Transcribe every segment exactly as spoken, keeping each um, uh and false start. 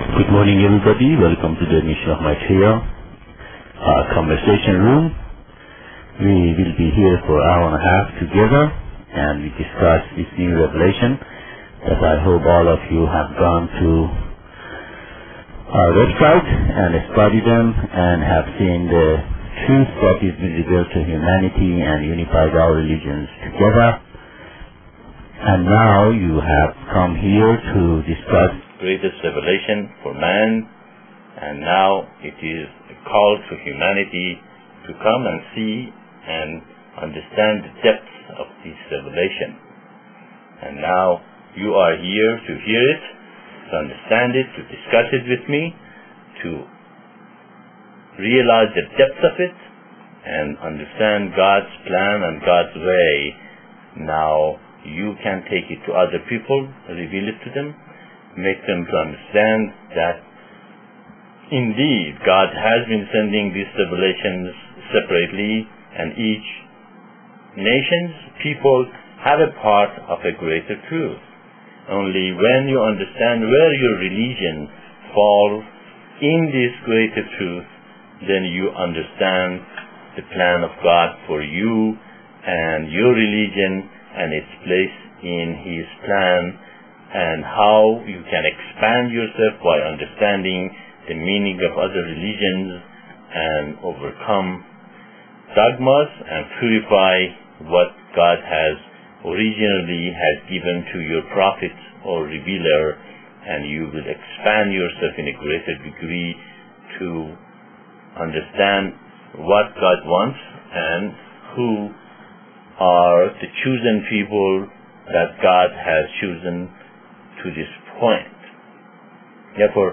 Good morning, everybody. Welcome to the mission of Maitreya uh, conversation room. We will be here for an hour and a half together, and we discuss this new revelation that I hope all of you have gone to our website and studied them and have seen the truth that is visible to humanity and unified our religions together. And now you have come here to discuss greatest revelation for man, and now it is a call to humanity to come and see and understand the depth of this revelation. And now you are here to hear it, to understand it, to discuss it with me, to realize the depth of it and understand God's plan and God's way. Now you can take it to other people, reveal it to them, make them to understand that indeed God has been sending these revelations separately, and each nation's people have a part of a greater truth. Only when you understand where your religion falls in this greater truth, then you understand the plan of God for you and your religion and its place in His plan, and how you can expand yourself by understanding the meaning of other religions and overcome dogmas and purify what God has originally has given to your prophet or revealer, and you will expand yourself in a greater degree to understand what God wants and who are the chosen people that God has chosen to this point. Therefore,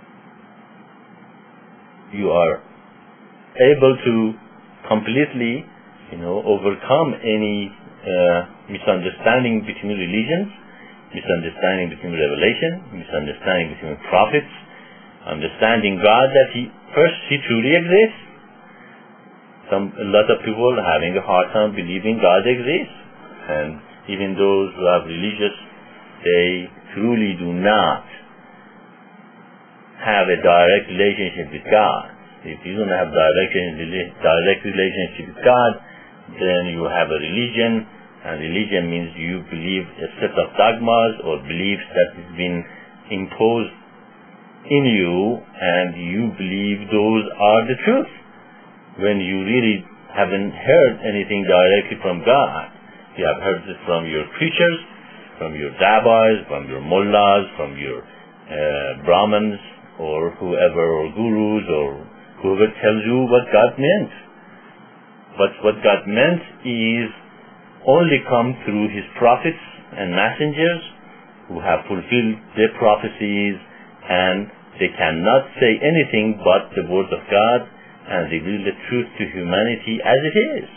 you are able to completely, you know, overcome any uh, misunderstanding between religions, misunderstanding between revelation, misunderstanding between prophets, understanding God that He first He truly exists. Some a lot of people are having a hard time believing God exists, and even those who are religious, they truly do not have a direct relationship with God. If you don't have direct, direct relationship with God, then you have a religion, and religion means you believe a set of dogmas or beliefs that has been imposed in you, and you believe those are the truth, when you really haven't heard anything directly from God. You have heard it from your preachers, from your rabbis, from your mullahs, from your uh, brahmins, or whoever, or gurus, or whoever tells you what God meant. But what God meant is only come through His prophets and messengers who have fulfilled their prophecies, and they cannot say anything but the word of God and reveal the truth to humanity as it is.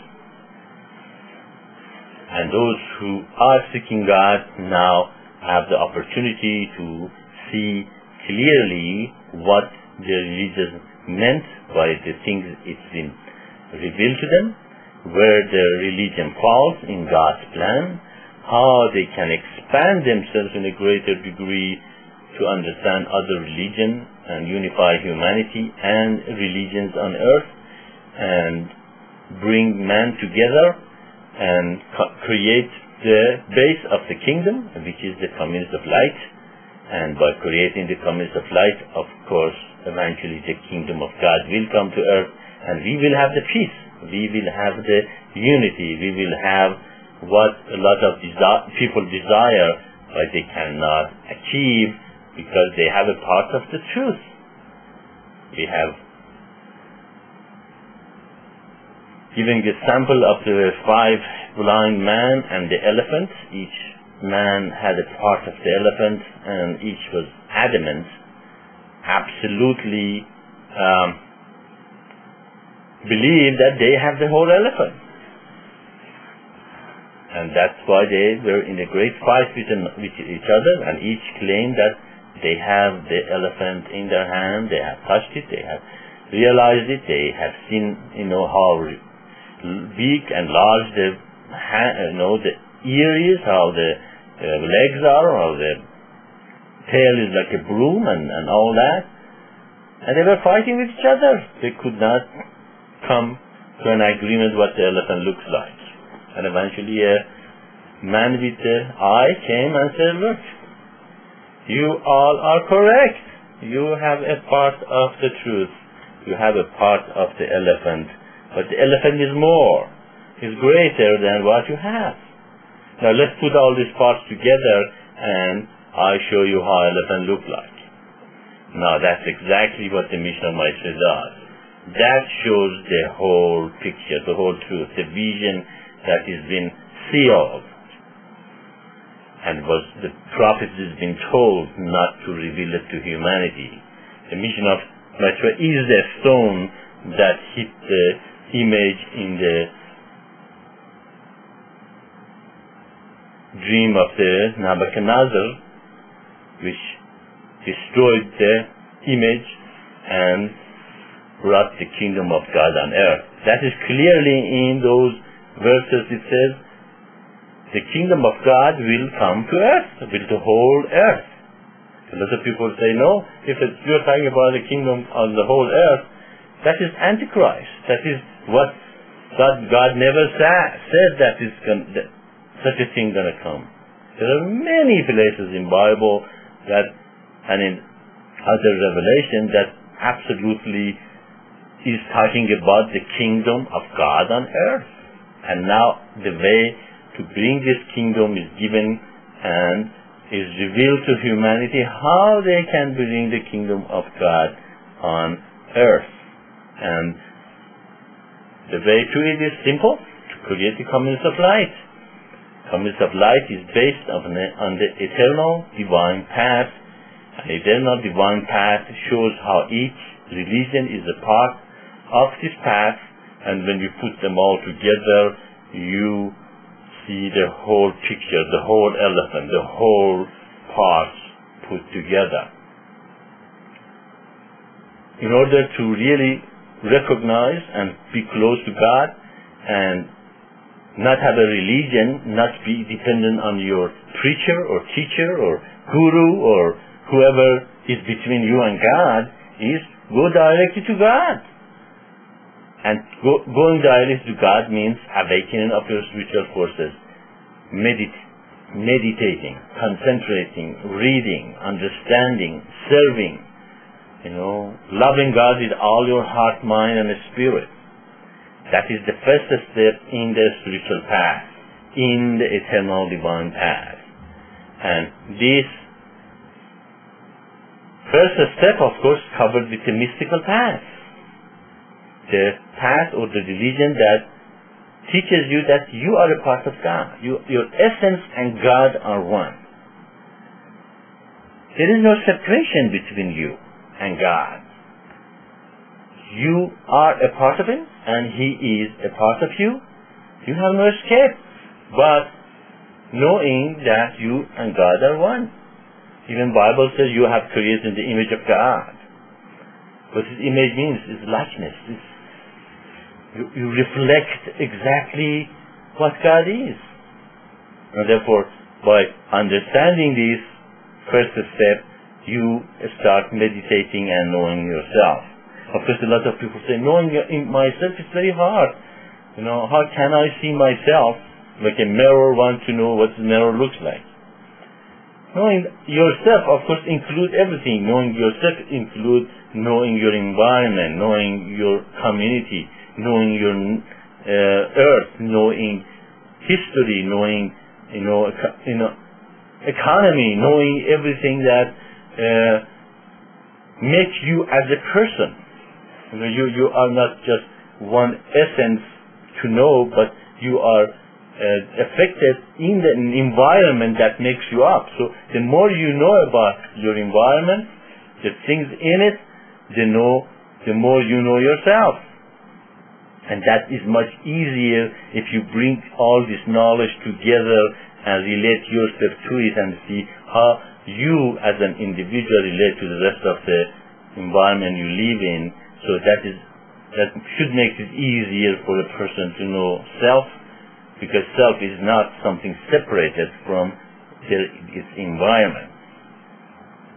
And those who are seeking God now have the opportunity to see clearly what the religion meant by the things it's been revealed to them, where their religion falls in God's plan, how they can expand themselves in a greater degree to understand other religion and unify humanity and religions on earth, and bring man together and create the base of the kingdom, which is the community of light. And by creating the community of light, of course, eventually the kingdom of God will come to earth, and we will have the peace, we will have the unity, we will have what a lot of desi- people desire, but they cannot achieve because they have a part of the truth. We have giving a sample of the five blind men and the elephant. Each man had a part of the elephant, and each was adamant, absolutely um, believed that they have the whole elephant. And that's why they were in a great fight with, with each other, and each claimed that they have the elephant in their hand, they have touched it, they have realized it, they have seen, you know, how big and large the, you know, the ear is, how the uh, legs are, how the tail is like a broom and, and all that. And they were fighting with each other. They could not come to an agreement what the elephant looks like. And eventually a man with the eye came and said, look, you all are correct. You have a part of the truth. You have a part of the elephant. But the elephant is more, is greater than what you have. Now let's put all these parts together and I show you how elephant look like. Now that's exactly what the Mishnah Maaseh does. That shows the whole picture, the whole truth, the vision that has been sealed. And was the prophet has been told not to reveal it to humanity. The Mishnah Maaseh is the stone that hit the image in the dream of the Nebuchadnezzar, which destroyed the image and brought the kingdom of God on earth. That is clearly in those verses. It says, the kingdom of God will come to earth, will the whole earth. A lot of people say, no, if it's, you're talking about the kingdom on the whole earth, that is Antichrist. That is what God, God never sa- said that, is gonna, that such a thing going to come. There are many places in Bible that, and in other revelation, that absolutely is talking about the kingdom of God on earth. And now the way to bring this kingdom is given and is revealed to humanity, how they can bring the kingdom of God on earth. And the way to it is simple, to create the communist of light. Communist of light is based on the, on the eternal divine path. An eternal divine path shows how each religion is a part of this path, and when you put them all together, you see the whole picture, the whole elephant, the whole parts put together. In order to really recognize and be close to God and not have a religion, not be dependent on your preacher or teacher or guru or whoever is between you and God, is go directly to God. And go, going directly to God means awakening of your spiritual forces, medit- meditating, concentrating, reading, understanding, serving, you know, loving God with all your heart, mind, and spirit. That is the first step in the spiritual path, in the eternal divine path. And this first step, of course, covered with the mystical path. The path or the religion that teaches you that you are a part of God. You, your essence and God are one. There is no separation between you and God. You are a part of Him and He is a part of you. You have no escape but knowing that you and God are one. Even Bible says you have created the image of God. What this image means is likeness. It's You, you reflect exactly what God is. And therefore, by understanding this first step, you start meditating and knowing yourself. Of course, a lot of people say, knowing myself is very hard. You know, how can I see myself? Like a mirror, want to know what the mirror looks like. Knowing yourself, of course, includes everything. Knowing yourself includes knowing your environment, knowing your community, knowing your uh, earth, knowing history, knowing, you know, you know, economy, knowing everything that uh, makes you as a person. You know, you, you are not just one essence to know, but you are uh, affected in the environment that makes you up. So the more you know about your environment, the things in it, the know, the more you know yourself. And that is much easier if you bring all this knowledge together and relate yourself to it and see how you as an individual relate to the rest of the environment you live in. So that is that should make it easier for a person to know self, because self is not something separated from their, its environment.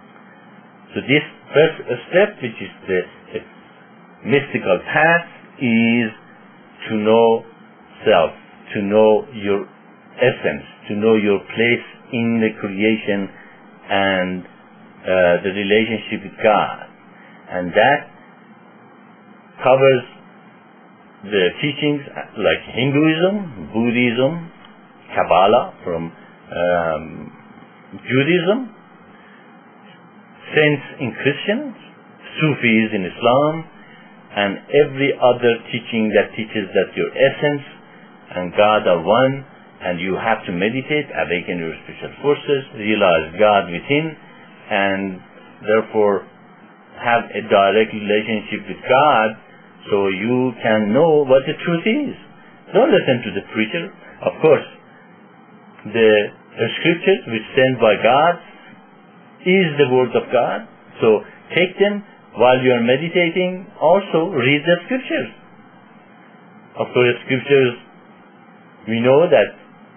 So this first step, which is the, the mystical path, is to know self, to know your essence, to know your place in the creation and uh, the relationship with God. And that covers the teachings like Hinduism, Buddhism, Kabbalah from um, Judaism, saints in Christians, Sufis in Islam, and every other teaching that teaches that your essence and God are one, and you have to meditate, awaken your spiritual forces, realize God within, and therefore have a direct relationship with God so you can know what the truth is. Don't listen to the preacher. Of course, the scriptures which sent by God is the word of God. So take them while you are meditating. Also read the scriptures. Of course, scriptures, we know that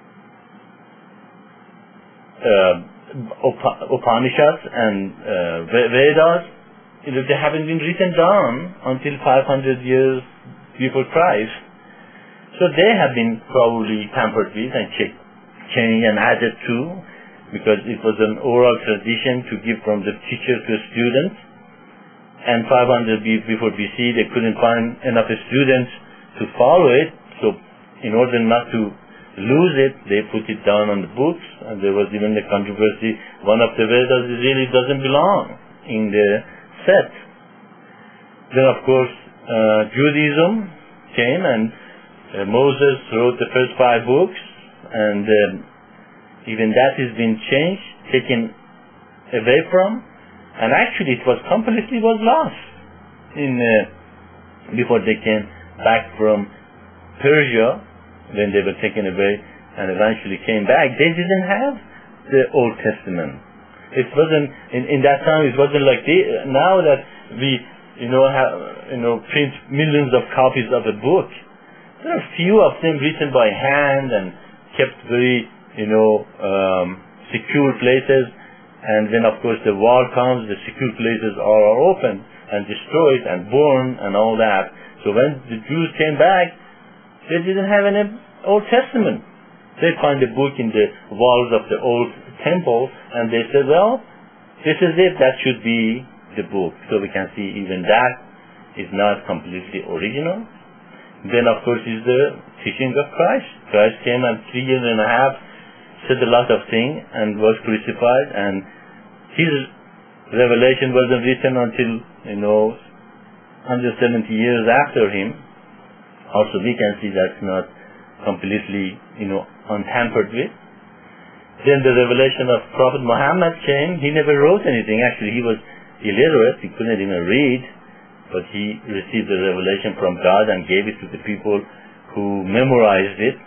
uh, Upanishads and uh, Vedas, you know, they haven't been written down until five hundred years before Christ. So they have been probably tampered with and changed and added to, because it was an oral tradition to give from the teacher to students. And five hundred before B C, they couldn't find enough students to follow it. So in order not to lose it, they put it down on the books. And there was even the controversy, one of the Vedas really doesn't belong in the set. Then of course uh, Judaism came, and uh, Moses wrote the first five books, and um, even that has been changed, taken away from, and actually it was completely was lost in uh, before they came back from Persia, when they were taken away and eventually came back. They didn't have the Old Testament. It wasn't in, in that time. It wasn't like they, now that we, you know, have you know print millions of copies of a book. There are few of them written by hand and kept very, you know, um, secure places. And then, of course, the war comes. The secure places are, are opened and destroyed and burned and all that. So when the Jews came back, they didn't have any Old Testament. They find a book in the walls of the old temple, and they said, well, this is it, that should be the book. So we can see even that is not completely original. Then, of course, is the teaching of Christ. Christ came and three years and a half said a lot of things and was crucified, and his revelation wasn't written until, you know, one hundred seventy years after him. Also, we can see that's not completely, you know, untampered with. Then the revelation of Prophet Muhammad came. He never wrote anything. Actually, he was illiterate. He couldn't even read. But he received the revelation from God and gave it to the people who memorized it.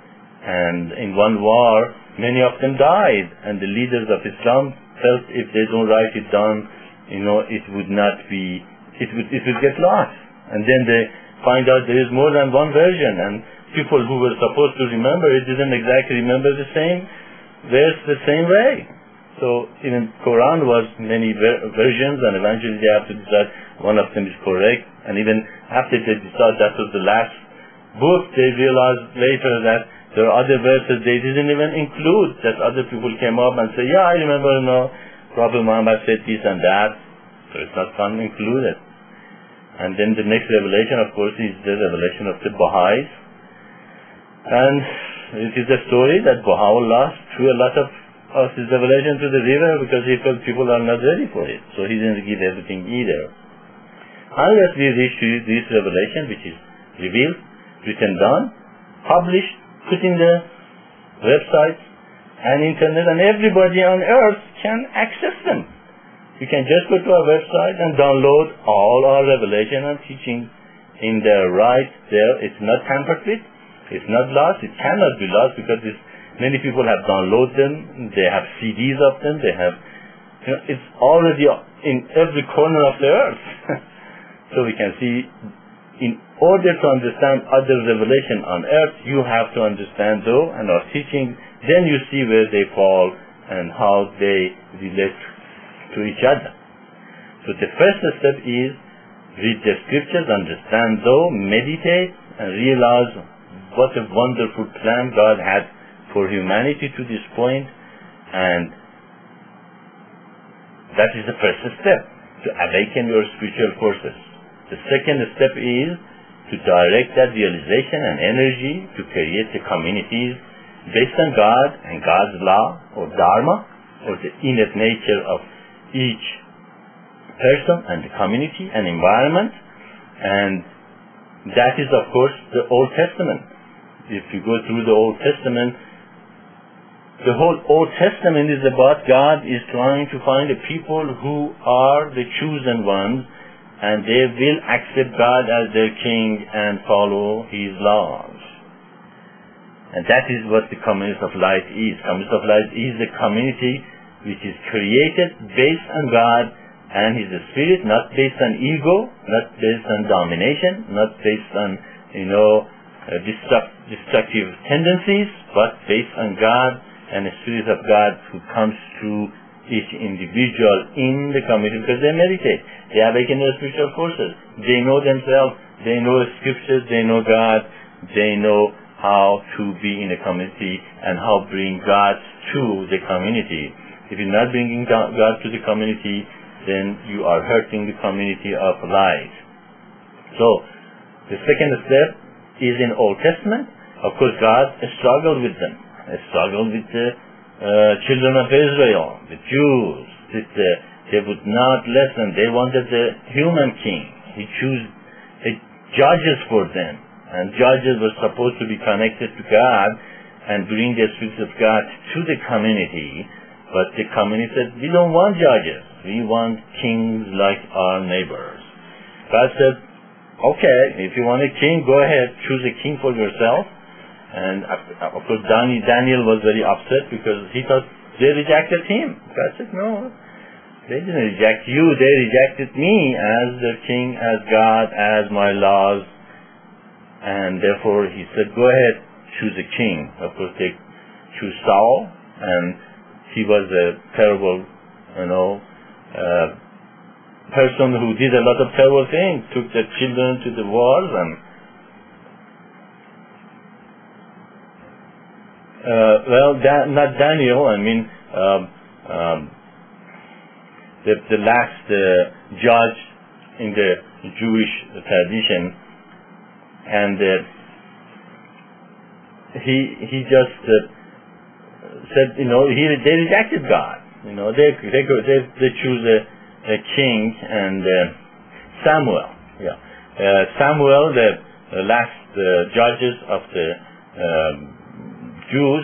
And in one war, many of them died. And the leaders of Islam felt if they don't write it down, you know, it would not be, it would, it would get lost. And then they find out there is more than one version. And people who were supposed to remember it didn't exactly remember the same verse the same way. So even Quran was many ver- versions, and eventually they have to decide one of them is correct. And even after they decide that was the last book, they realized later that there are other verses they didn't even include, that other people came up and said, yeah, I remember, you know, Prophet Muhammad said this and that. So it's not included. And then the next revelation, of course, is the revelation of the Baha'is. And it is a story that Baha'u'llah threw a lot of, of his revelation to the river because he felt people are not ready for it. So he didn't give everything either. Unless we reach to this revelation, which is revealed, written down, published, put in the website and internet, and everybody on earth can access them. You can just go to our website and download all our revelation and teaching in there, right there. It's not tampered with. It's not lost. It cannot be lost because it's, many people have downloaded them. They have C Ds of them. They have, you know, it's already in every corner of the earth. So we can see, in order to understand other revelation on earth, you have to understand though and our teaching. Then you see where they fall and how they relate to each other. So the first step is read the scriptures, understand those, meditate, and realize what a wonderful plan God had for humanity to this point, and that is the first step, to awaken your spiritual forces. The second step is to direct that realization and energy to create the communities based on God and God's law or Dharma, or the innate nature of each person and the community and environment. And that is, of course, the Old Testament. If you go through the Old Testament, the whole Old Testament is about God is trying to find the people who are the chosen ones, and they will accept God as their king and follow His laws. And that is what the Communist of Light is. Communist of Light is a community which is created based on God and His Spirit, not based on ego, not based on domination, not based on, you know, uh, destruct, destructive tendencies, but based on God and the Spirit of God who comes through each individual in the community, because they meditate. They awaken their spiritual forces. They know themselves. They know scriptures. They know God. They know how to be in a community and how bring God to the community. If you're not bringing God to the community, then you are hurting the community of light. So, the second step is in Old Testament. Of course, God struggled with them. He struggled with the uh, children of Israel, the Jews. That, uh, they would not listen. They wanted the human king. He chose uh, judges for them. And judges were supposed to be connected to God and bring the Spirit of God to the community. But the community said, we don't want judges. We want kings like our neighbors. God said, okay, if you want a king, go ahead, choose a king for yourself. And of course Daniel was very upset because he thought they rejected him. God said, no, they didn't reject you. They rejected me as the king, as God, as my laws. And therefore he said, go ahead, choose a king. Of course they chose Saul, and he was a terrible, you know, uh, person who did a lot of terrible things, took the children to the wars, and uh, well, da- not Daniel, I mean, um, um, the, the last uh, judge in the Jewish tradition, and uh, he he just uh, said, you know, he they rejected God. You know, they they they, they choose a, a king, and uh, Samuel, yeah, uh, Samuel, the, the last uh, judges of the um, Jews,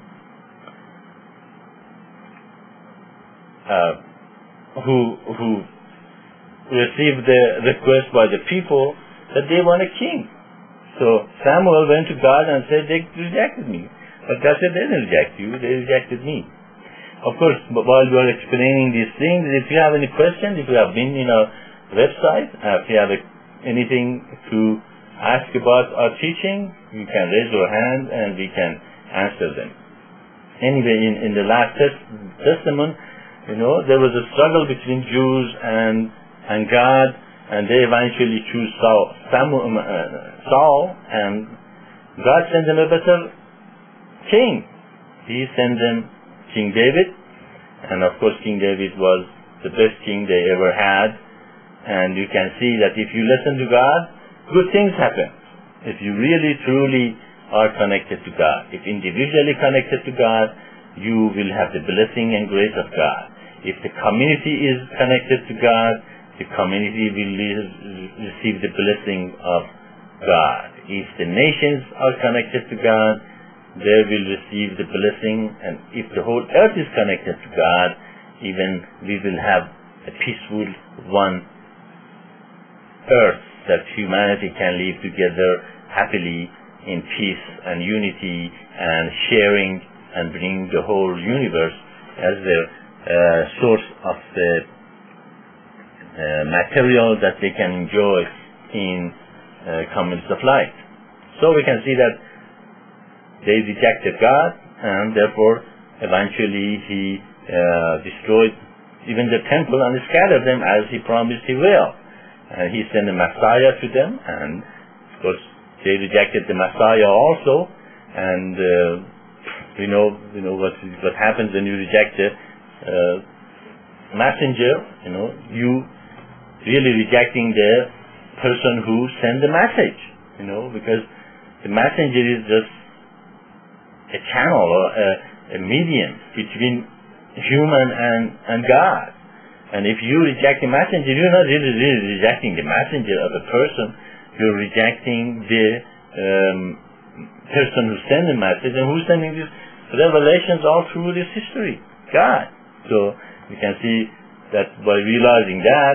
uh, who who received the request by the people that they want a king. So Samuel went to God and said, they rejected me. But God said, they didn't reject you, they rejected me. Of course, while we are explaining these things, if you have any questions, if you have been in our website, uh, if you have a, anything to ask about our teaching, you can raise your hand and we can answer them. Anyway, in, in the last test, Testament, you know, there was a struggle between Jews and, and God, and they eventually choose Saul, Samuel, uh, Saul, and God sent them a better king. He sent them King David, and of course King David was the best king they ever had. And you can see that if you listen to God, good things happen. If you really truly are connected to God, if individually connected to God, you will have the blessing and grace of God. If the community is connected to God, the community will receive the blessing of God. If the nations are connected to God, they will receive the blessing, and if the whole earth is connected to God, even we will have a peaceful one earth that humanity can live together happily in peace and unity and sharing, and bring the whole universe as the uh, source of the uh, material that they can enjoy in uh, communities of light. So we can see that they rejected God, and therefore eventually He uh, destroyed even the temple, and scatter them as he promised he will. And he sent a Messiah to them, and of course they rejected the Messiah also. And uh, we know, you know what what happens when you reject the uh, messenger. You know, you really rejecting the person who sent the message. You know, because the messenger is just a channel or a, a medium between human and, and God. And if you reject the messenger, you're not really, really rejecting the messenger of the person, you're rejecting the um, person who sent the message, and who's sending these revelations all through this history? God. So you can see that by realizing that,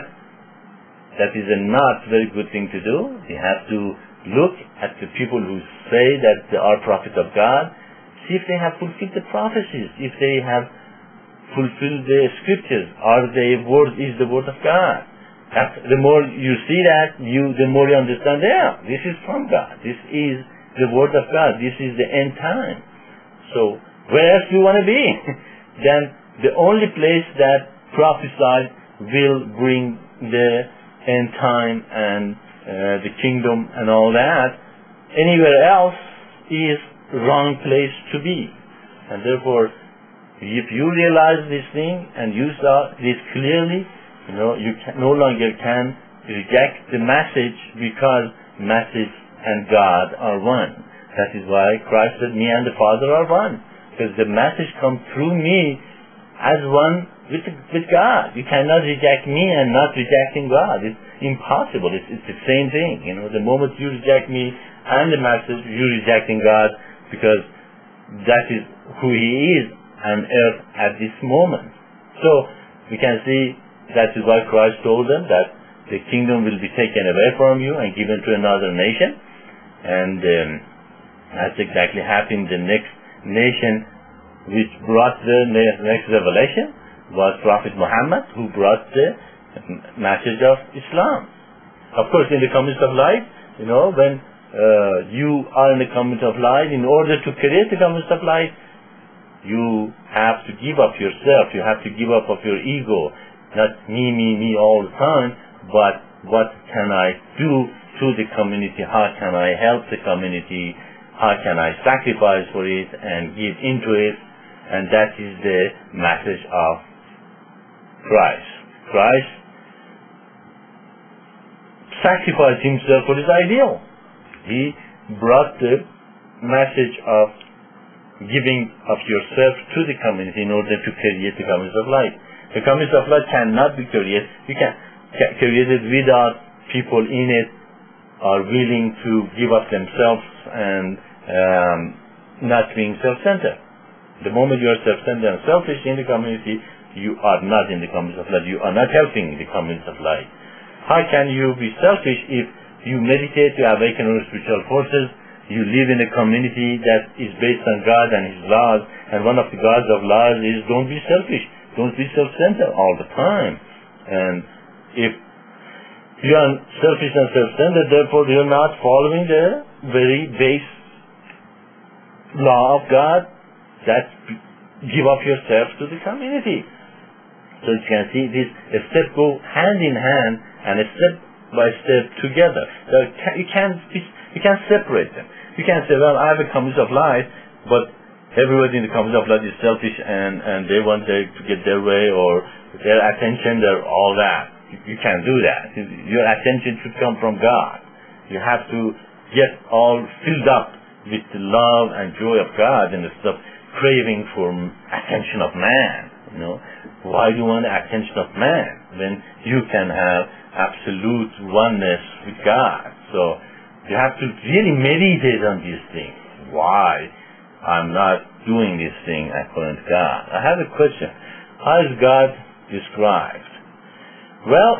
that is a not very good thing to do. You have to look at the people who say that they are prophets of God, see if they have fulfilled the prophecies, if they have fulfilled the scriptures, or the word is the word of God. That's, the more you see that, you the more you understand, yeah, this is from God. This is the word of God. This is the end time. So where else do you want to be? Then the only place that prophesied will bring the end time and uh, the kingdom and all that. Anywhere else is wrong place to be. And therefore, if you realize this thing and you saw this clearly, you know, you can, no longer can reject the message, because message and God are one. That is why Christ said, me and the Father are one. Because the message comes through me as one with, with God. You cannot reject me and not rejecting God. It's impossible. It's, it's the same thing. You know, the moment you reject me and the message, you're rejecting God, because that is who He is on earth at this moment. So we can see that is why Christ told them that the kingdom will be taken away from you and given to another nation. And um, that's exactly happened. The next nation which brought the next revelation was Prophet Muhammad, who brought the message of Islam. Of course, in the communist of light, you know, when uh, you are in the communist of light, in order to create the communist of light, you have to give up yourself. You have to give up of your ego. Not me, me, me all the time, but what can I do to the community? How can I help the community? How can I sacrifice for it and give into it? And that is the message of Christ. Christ sacrificed himself for his ideal. He brought the message of giving of yourself to the community in order to create the community of light. The community of light cannot be created. You can create it without people in it are willing to give up themselves and um, not being self-centered. The moment you are self-centered and selfish in the community, you are not in the community of light. You are not helping the community of light. How can you be selfish if you meditate to awaken your spiritual forces? You live in a community that is based on God and His laws, and one of the God's of laws is don't be selfish, don't be self-centered all the time. And if you are selfish and self-centered, therefore you are not following the very base law of God, that give up yourself to the community. So you can see this a step go hand in hand and a step by step together. So you can't you can't separate them. You can't say, well, I have a community of light, but everybody in the community of light is selfish and, and they want their, to get their way or their attention, their all that. You, you can't do that. Your attention should come from God. You have to get all filled up with the love and joy of God and the stuff craving for attention of man. You know, why do you want the attention of man when you can have absolute oneness with God? So you have to really meditate on these things. Why I'm not doing this thing according to God? I have a question. How is God described? Well,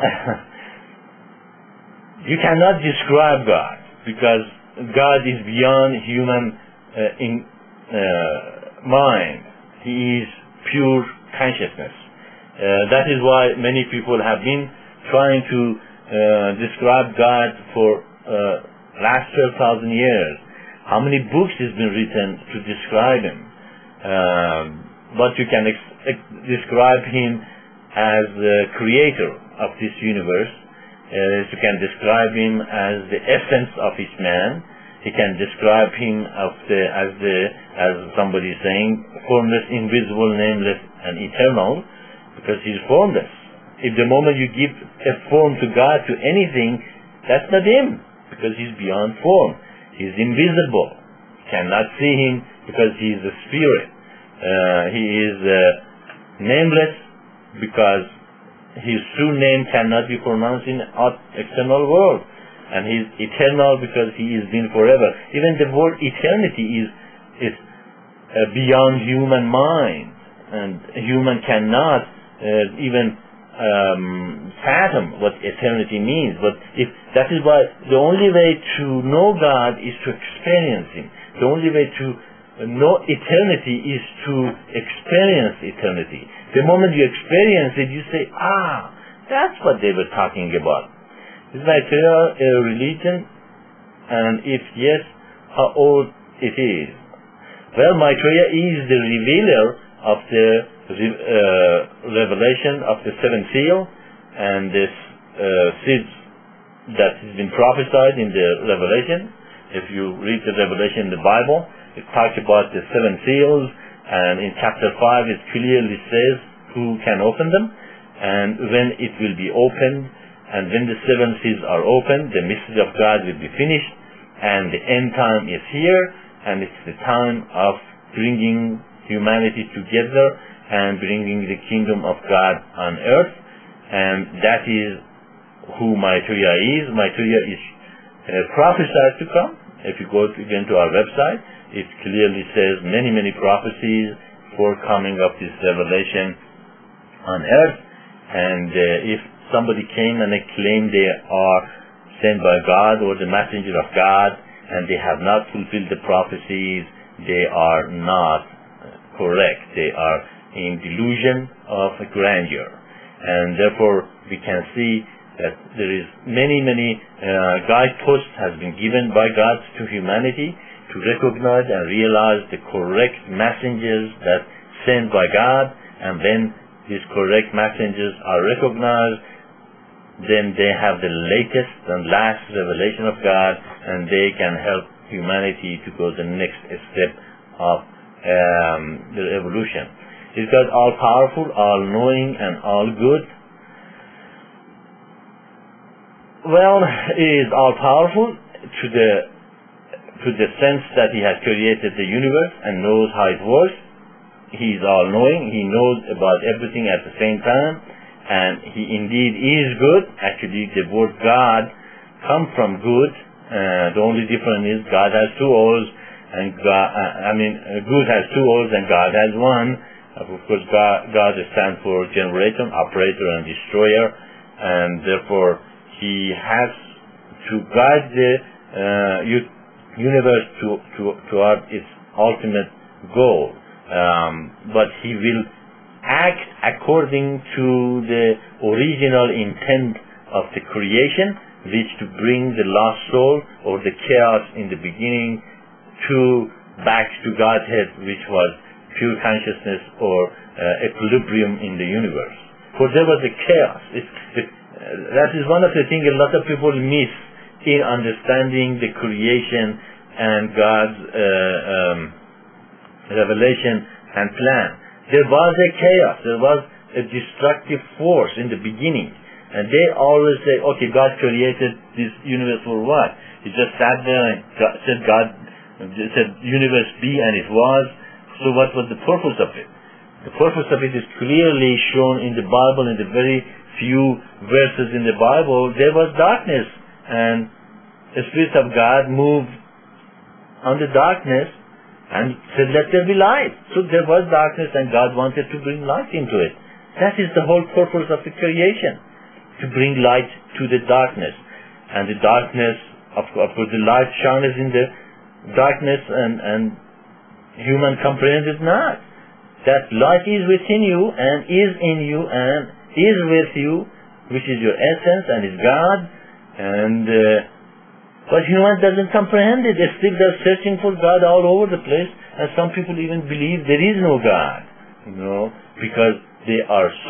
you cannot describe God, because God is beyond human uh, in, uh, mind. He is pure consciousness. Uh, that is why many people have been trying to uh, describe God for uh, last twelve thousand years. How many books has been written to describe Him? Um, but you can ex- ex- describe Him as the creator of this universe. Uh, you can describe him as the essence of each man. He can describe him of the, as the, as somebody is saying, formless, invisible, nameless, and eternal, because he's formless. If the moment you give a form to God, to anything, that's not him, because he's beyond form. He's invisible. Cannot see him because he is a spirit. Uh, he is uh, nameless because his true name cannot be pronounced in the external world. And he is eternal because he is been forever. Even the word eternity is, is uh, beyond human mind. And human cannot uh, even um, fathom what eternity means. But if that is why the only way to know God is to experience him. The only way to know eternity is to experience eternity. The moment you experience it, you say, ah, that's what they were talking about. Is Maitreya a religion? And if yes, how old it is? Well, Maitreya is the revealer of the uh, revelation of the seventh seal and this uh, seeds that has been prophesied in the Revelation. If you read the Revelation in the Bible, it talks about the seven seals, and in chapter five it clearly says who can open them, and when it will be opened, and when the seven seals are opened, the mystery of God will be finished, and the end time is here, and it's the time of bringing humanity together and bringing the kingdom of God on earth, and that is who Maitreya is. Maitreya is uh, prophesied to come. If you go to, again to our website, it clearly says many, many prophecies for coming of this revelation on earth. And uh, if somebody came and they claim they are sent by God or the messenger of God, and they have not fulfilled the prophecies, they are not correct. They are in delusion of grandeur. And therefore, we can see that there is many, many uh, guideposts has been given by God to humanity to recognize and realize the correct messengers that sent by God, and when these correct messengers are recognized, then they have the latest and last revelation of God, and they can help humanity to go the next step of um, the evolution. Is God all-powerful, all-knowing, and all-good? Well, he is all-powerful to the to the sense that he has created the universe and knows how it works. He is all-knowing. He knows about everything at the same time, and he indeed is good. Actually, the word God comes from good. Uh, the only difference is God has two O's, and God, uh, I mean, uh, good has two O's and God has one. Of course, God, God stands for generator, operator, and destroyer, and therefore he has to guide the uh, universe to, to, toward its ultimate goal. Um, but he will act according to the original intent of the creation, which to bring the lost soul or the chaos in the beginning to back to Godhead, which was pure consciousness or uh, equilibrium in the universe. For there was a chaos. It, it, uh, that is one of the things a lot of people miss in understanding the creation and God's uh, um, revelation and plan. There was a chaos. There was a destructive force in the beginning. And they always say, okay, God created this universe for what? He just sat there and God, said, God said, universe be, and it was. So what was the purpose of it? The purpose of it is clearly shown in the Bible. In the very few verses in the Bible, there was darkness, and the Spirit of God moved on the darkness and said, let there be light. So there was darkness, and God wanted to bring light into it. That is the whole purpose of the creation, to bring light to the darkness. And the darkness, of course, the light shines in the darkness, and, and human comprehends it not. That light is within you, and is in you, and is with you, which is your essence, and is God. And uh, but human doesn't comprehend it. They still they're searching for God all over the place, and some people even believe there is no God, you know, because they are so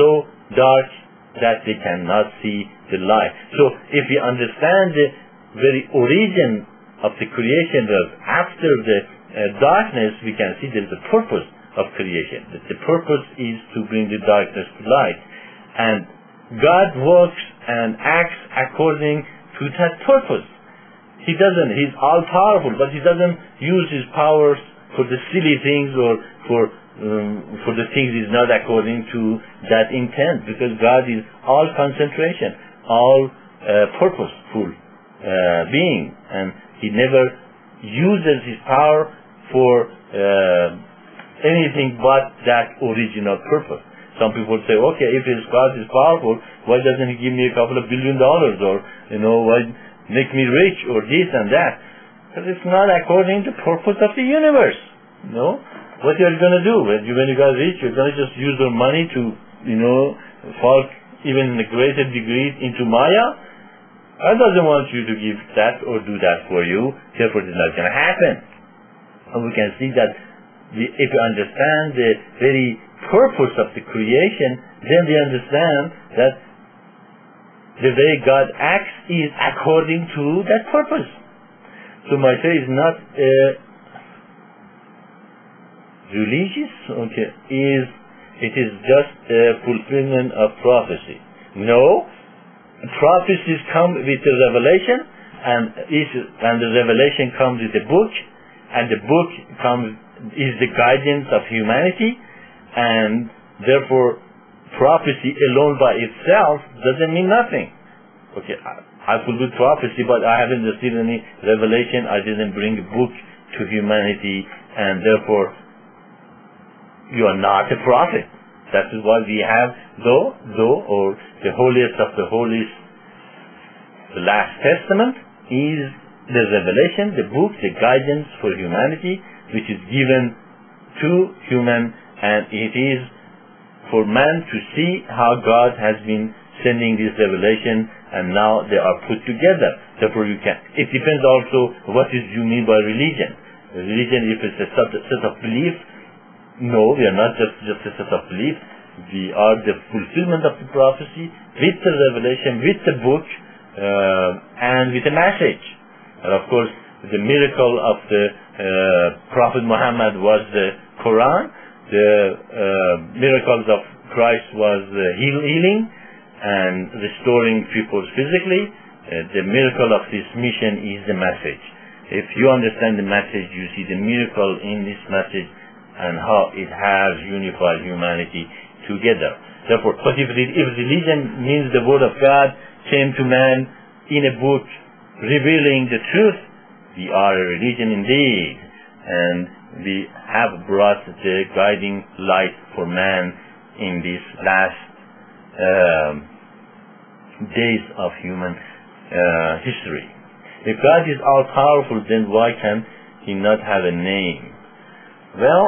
dark that they cannot see the light. So if we understand the very origin of the creation of after the uh, darkness, we can see there is a purpose of creation. That the purpose is to bring the darkness to light. And God works and acts according to that purpose. He doesn't, he's all-powerful, but he doesn't use his powers for the silly things or for um, for the things is not according to that intent, because God is all concentration, all uh, purposeful uh, being, and he never uses his power for uh, anything but that original purpose. Some people say, okay, if his God is powerful, why doesn't he give me a couple of billion dollars, or, you know, why make me rich, or this and that? Because it's not according to the purpose of the universe. You know, what you're going to do when you, when you got rich, you're going to just use your money to, you know, fall even in a greater degree into Maya? God doesn't want you to give that or do that for you. Therefore, it's not going to happen. And we can see that we, if we understand the very purpose of the creation, then we understand that the way God acts is according to that purpose. So my faith is not uh, religious, okay, is it is just a fulfillment of prophecy. No, prophecies come with the revelation, and is and the revelation comes with the book, and the book comes is the guidance of humanity, and therefore prophecy alone by itself doesn't mean nothing. Okay, I, I fulfilled prophecy, but I haven't received any revelation. I didn't bring a book to humanity, and therefore you are not a prophet. That is why we have, though, though, or the holiest of the holies, the last testament is the revelation, the book, the guidance for humanity, which is given to human, and it is for man to see how God has been sending this revelation, and now they are put together. Therefore, you can. It depends also what is you mean by religion. Religion, if it's a set of beliefs, no, we are not just, just a set of beliefs. We are the fulfillment of the prophecy with the revelation, with the book, uh, and with the message. And of course, the miracle of the uh, Prophet Muhammad was the Quran. The uh, miracles of Christ was uh, heal, healing and restoring people physically. Uh, the miracle of this mission is the message. If you understand the message, you see the miracle in this message and how it has unified humanity together. Therefore, but if, if religion means the word of God came to man in a book revealing the truth, we are a religion indeed, and we have brought the guiding light for man in these last um, days of human uh, history. If God is all-powerful, then why can he not have a name? Well,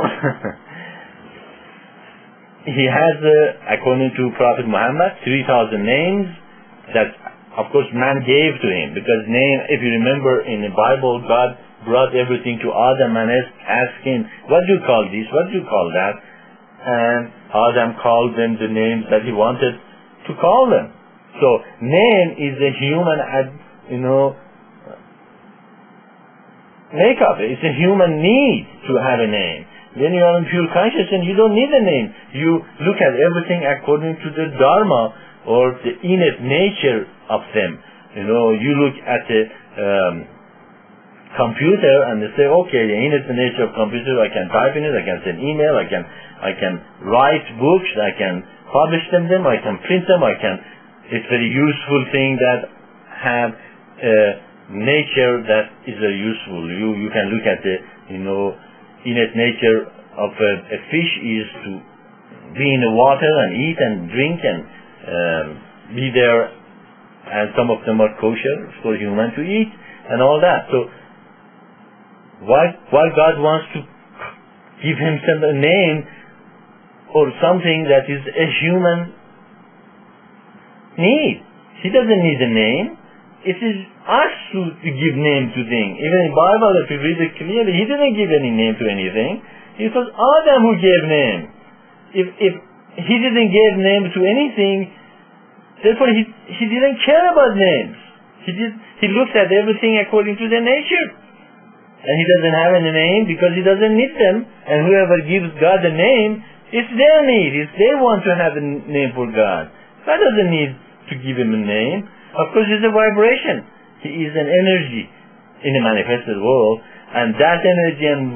he has, uh, according to Prophet Muhammad, three thousand names that, of course, man gave to him. Because name, if you remember in the Bible, God brought everything to Adam and asked him, what do you call this? What do you call that? And Adam called them the names that he wanted to call them. So, name is a human, you know, makeup. It's a human need to have a name. When you are in pure consciousness, you don't need a name. You look at everything according to the Dharma or the innate nature of them. You know, you look at the um, computer and they say, okay, the innate nature of computer, I can type in it, I can send email, I can, I can write books, I can publish them, them, I can print them, I can. It's a very useful thing that have. Uh, nature that is uh, useful. You you can look at the, you know, innate nature of a, a fish is to be in the water and eat and drink and um, be there, and some of them are kosher for human to eat and all that. So why why God wants to give himself a name or something that is a human need? He doesn't need a name. It is us to, to give name to things. Even in the Bible, if you read it clearly, he didn't give any name to anything. It was Adam who gave name. If if he didn't give name to anything. Therefore, he, he didn't care about names. He did, he looks at everything according to their nature. And he doesn't have any name because he doesn't need them. And whoever gives God a name, it's their need. It's they want to have a name for God. God doesn't need to give him a name. Of course, it's a vibration. He is an energy in a manifested world. And that energy and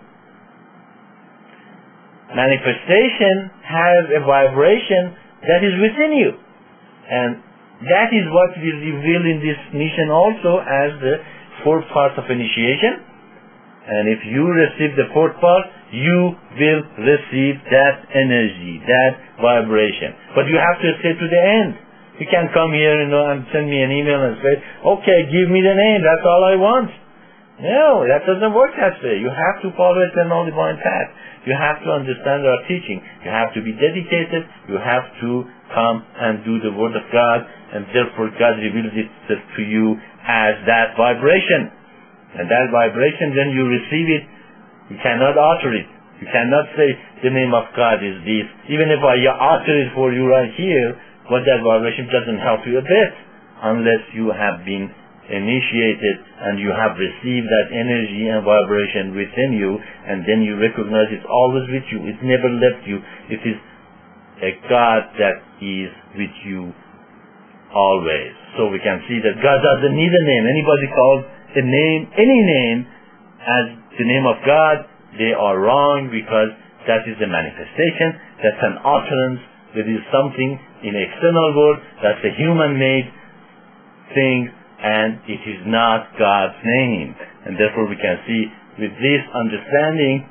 manifestation has a vibration that is within you. And that is what we reveal in this mission also as the fourth part of initiation. And if you receive the fourth part, you will receive that energy, that vibration. But you have to stay to the end. You can't come here you know, and send me an email and say, okay, give me the name, that's all I want. No, that doesn't work that way. You have to follow a eternal divine path. You have to understand our teaching. You have to be dedicated. You have to come and do the Word of God, and therefore God reveals itself to you as that vibration. And that vibration, when you receive it, you cannot alter it. You cannot say the name of God is this. Even if I alter it for you right here, but that vibration doesn't help you a bit unless you have been initiated and you have received that energy and vibration within you, and then you recognize it's always with you. It's never left you. It is a God that is with you always. So we can see that God doesn't need a name. Anybody calls a name, any name, as the name of God, they are wrong, because that is a manifestation. That's an utterance. There is something in the external world that's a human-made thing, and it is not God's name. And therefore we can see with this understanding,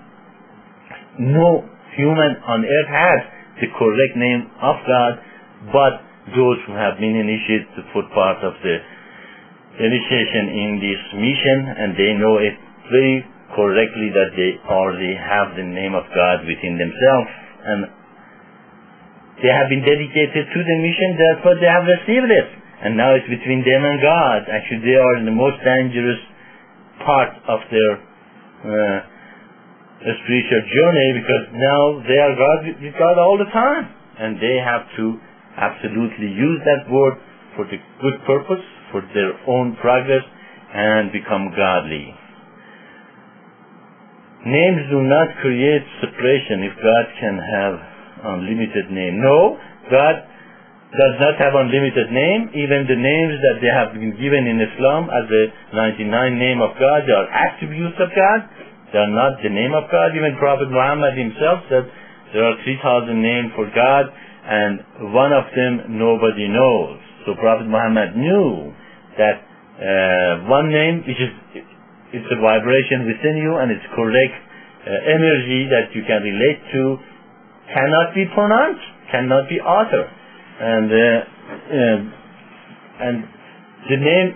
no human on earth has the correct name of God, but those who have been initiated to put part of the initiation in this mission, and they know it very correctly that they already have the name of God within themselves, and they have been dedicated to the mission, therefore they have received it. And now it's between them and God. Actually, they are in the most dangerous part of their uh, spiritual journey, because now they are God with God all the time. And they have to absolutely use that word for the good purpose, for their own progress, and become godly. Names do not create separation if God can have unlimited name. No, God does not have unlimited name. Even the names that they have been given in Islam as the ninety-nine name of God, they are attributes of God. They are not the name of God. Even Prophet Muhammad himself said there are three thousand names for God, and one of them nobody knows. So Prophet Muhammad knew that uh, one name, which is it's a vibration within you, and it's correct uh, energy that you can relate to, cannot be pronounced, cannot be altered. And uh, uh, and the name,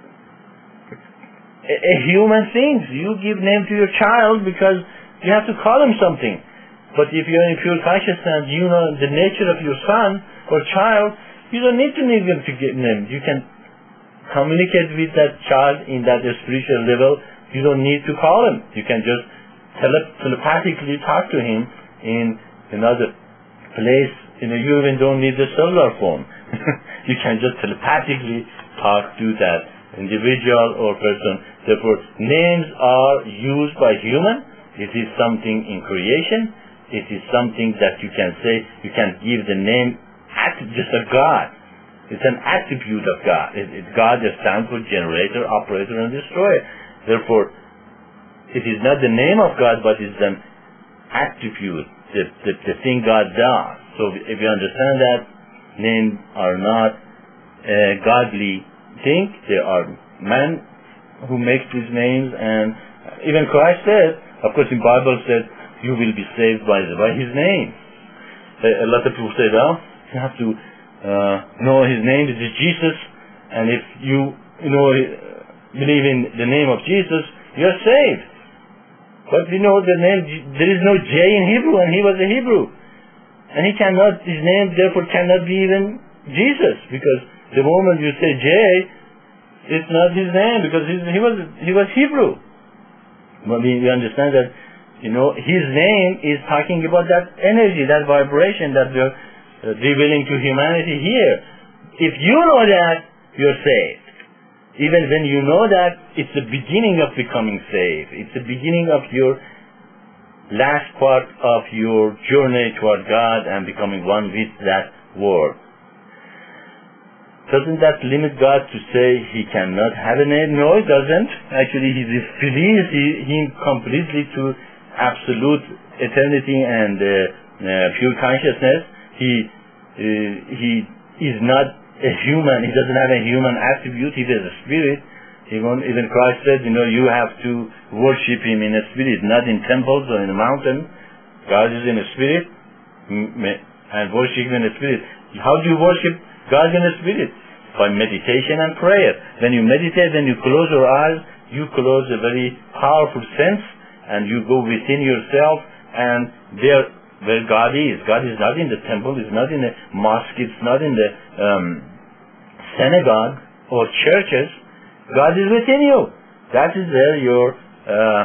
a, a human thing, you give name to your child because you have to call him something. But if you're in pure consciousness, you know the nature of your son or child, you don't need to name him to give name. You can communicate with that child in that spiritual level. You don't need to call him. You can just tele- telepathically talk to him in another place. You know, you even don't need the cellular phone. You can just telepathically talk to that individual or person. Therefore, names are used by human. It is something in creation. It is something that you can say, you can give the name at just a God. It's an attribute of God. It, it, God stands for generator, operator, and destroyer. Therefore, it is not the name of God, but it's an attribute, the, the, the thing God does. So if you understand that, names are not a godly thing. They are man who makes these names, and even Christ said, of course in Bible said, you will be saved by, by His name. A, a lot of people say, well, you have to uh, know His name. This is Jesus, and if you, you know, believe in the name of Jesus, you're saved. But we know the name, there is no J in Hebrew, and He was a Hebrew. And he cannot, his name therefore cannot be even Jesus, because the moment you say J, it's not his name, because he was he was Hebrew. But we, we understand that you know, his name is talking about that energy, that vibration that we're uh, revealing to humanity here. If you know that, you're saved. Even when you know that, it's the beginning of becoming saved. It's the beginning of your last part of your journey toward God and becoming one with that word. Doesn't that limit God to say he cannot have a name? No, it doesn't. Actually, he releases him completely to absolute eternity and uh, uh, pure consciousness. He uh, he is not a human. He doesn't have a human attribute. He is a spirit. Even, even Christ said, you know, you have to worship him in a spirit, not in temples or in a mountain. God is in a spirit, and worship him in a spirit. How do you worship God in a spirit? By meditation and prayer. When you meditate, when you close your eyes, you close a very powerful sense, and you go within yourself, and there where God is. God is not in the temple, it's not in the mosque, it's not in the um, synagogue or churches. God is within you. That is where your uh,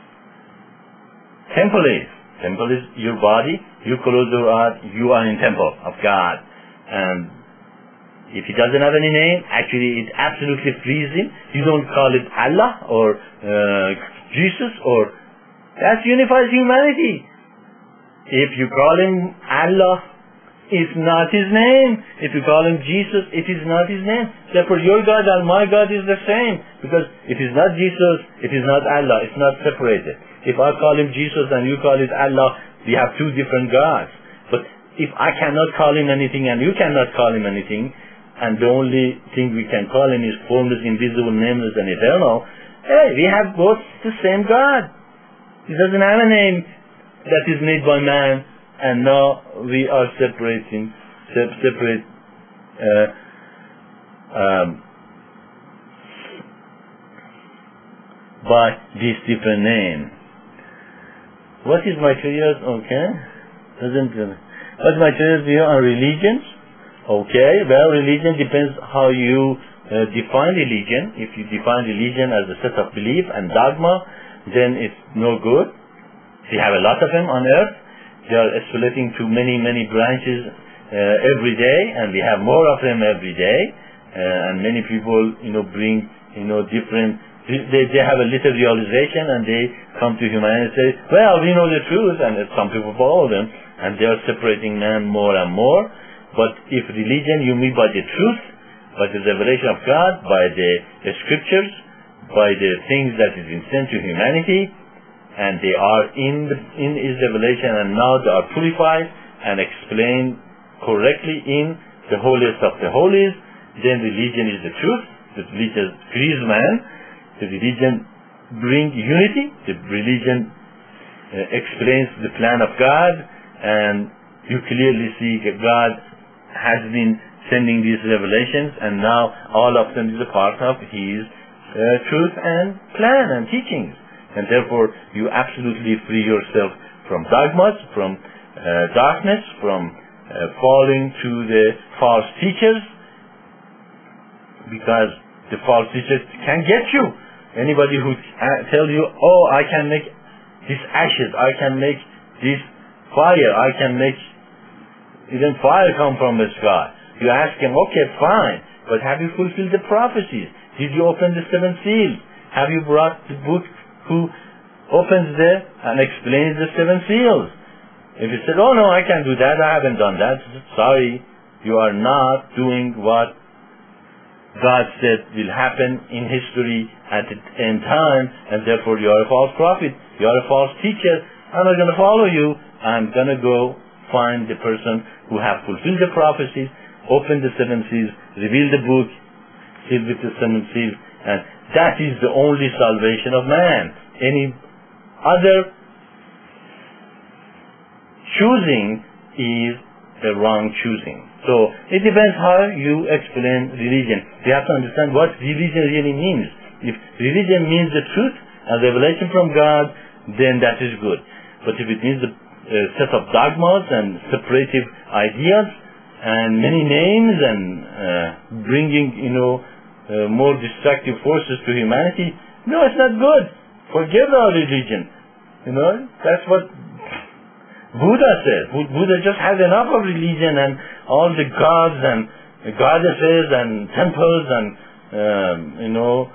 temple is. Temple is your body. You close your eyes, you are in temple of God. And if he doesn't have any name, actually it absolutely frees him. You don't call it Allah or uh, Jesus, or that unifies humanity. If you call him Allah, it's not his name. If you call him Jesus, it is not his name. Therefore, your God and my God is the same. Because it is not Jesus, it is not Allah. It's not separated. If I call him Jesus and you call it Allah, we have two different gods. But if I cannot call him anything and you cannot call him anything, and the only thing we can call him is formless, invisible, nameless, and eternal, hey, we have both the same God. He doesn't have a name that is made by man. And now we are separating, separate, uh, um, by this different name. What is my curious? Okay, doesn't. What's my curious view on religions? Okay, well, religion depends how you uh, define religion. If you define religion as a set of belief and dogma, then it's no good. We have a lot of them on earth. They are escalating to many, many branches uh, every day, and we have more of them every day. Uh, and many people, you know, bring, you know, different. They they have a little realization, and they come to humanity and say, "Well, we know the truth," and some people follow them, and they are separating man more and more. But if religion you mean by the truth, by the revelation of God, by the, the scriptures, by the things that is sent to humanity, and they are in the, in his revelation, and now they are purified and explained correctly in the holiest of the holies, then religion is the truth. The religion frees man. The religion brings unity. The religion uh, explains the plan of God, and you clearly see that God has been sending these revelations, and now all of them is a part of his uh, truth and plan and teachings. And therefore, you absolutely free yourself from dogmas, from uh, darkness, from uh, falling to the false teachers, because the false teachers can get you. Anybody who uh, tells you, oh, I can make this ashes, I can make this fire, I can make even fire come from the sky. You ask him, okay, fine, but have you fulfilled the prophecies? Did you open the seven seals? Have you brought the book? Who opens there and explains the seven seals? If you said, oh no, I can't do that, I haven't done that, sorry, you are not doing what God said will happen in history at the end time, and therefore you are a false prophet, you are a false teacher. I'm not going to follow you. I'm going to go find the person who have fulfilled the prophecies, opened the seven seals, revealed the book, sealed with the seven seals, and that is the only salvation of man. Any other choosing is a wrong choosing. So it depends how you explain religion. You have to understand what religion really means. If religion means the truth and revelation from God, then that is good. But if it means a uh, set of dogmas and separative ideas and many names and uh, bringing, you know, uh, more destructive forces to humanity, no, it's not good. Forget our religion. You know, that's what Buddha says. Buddha just has enough of religion and all the gods and goddesses and temples and, um, you know,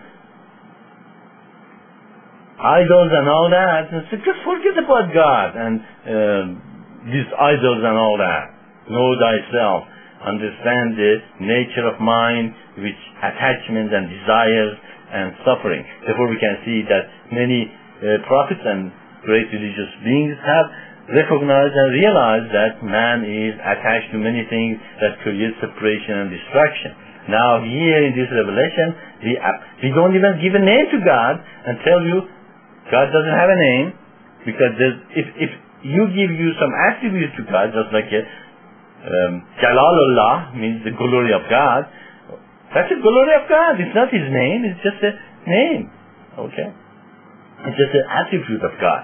idols and all that. And so just forget about God and um, these idols and all that. Know thyself. Understand the nature of mind, which attachment and desires and suffering. Therefore we can see that many uh, prophets and great religious beings have recognized and realized that man is attached to many things that create separation and distraction. Now here in this revelation, we, uh, we don't even give a name to God and tell you God doesn't have a name, because if, if you give you some attribute to God, just like a um, Jalalullah means the glory of God, that's the glory of God. It's not His name, it's just a name. Okay? It's just an attribute of God.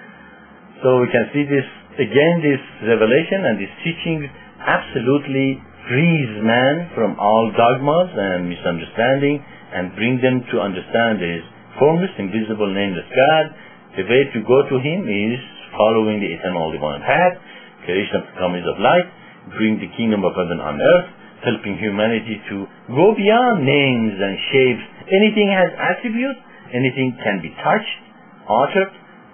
So we can see this, again, this revelation and this teaching absolutely frees man from all dogmas and misunderstanding and bring them to understand His formless, invisible, nameless God. The way to go to Him is following the eternal divine path, creation of the comings of light, bring the kingdom of heaven on earth, helping humanity to go beyond names and shapes. Anything has attributes, anything can be touched, altered,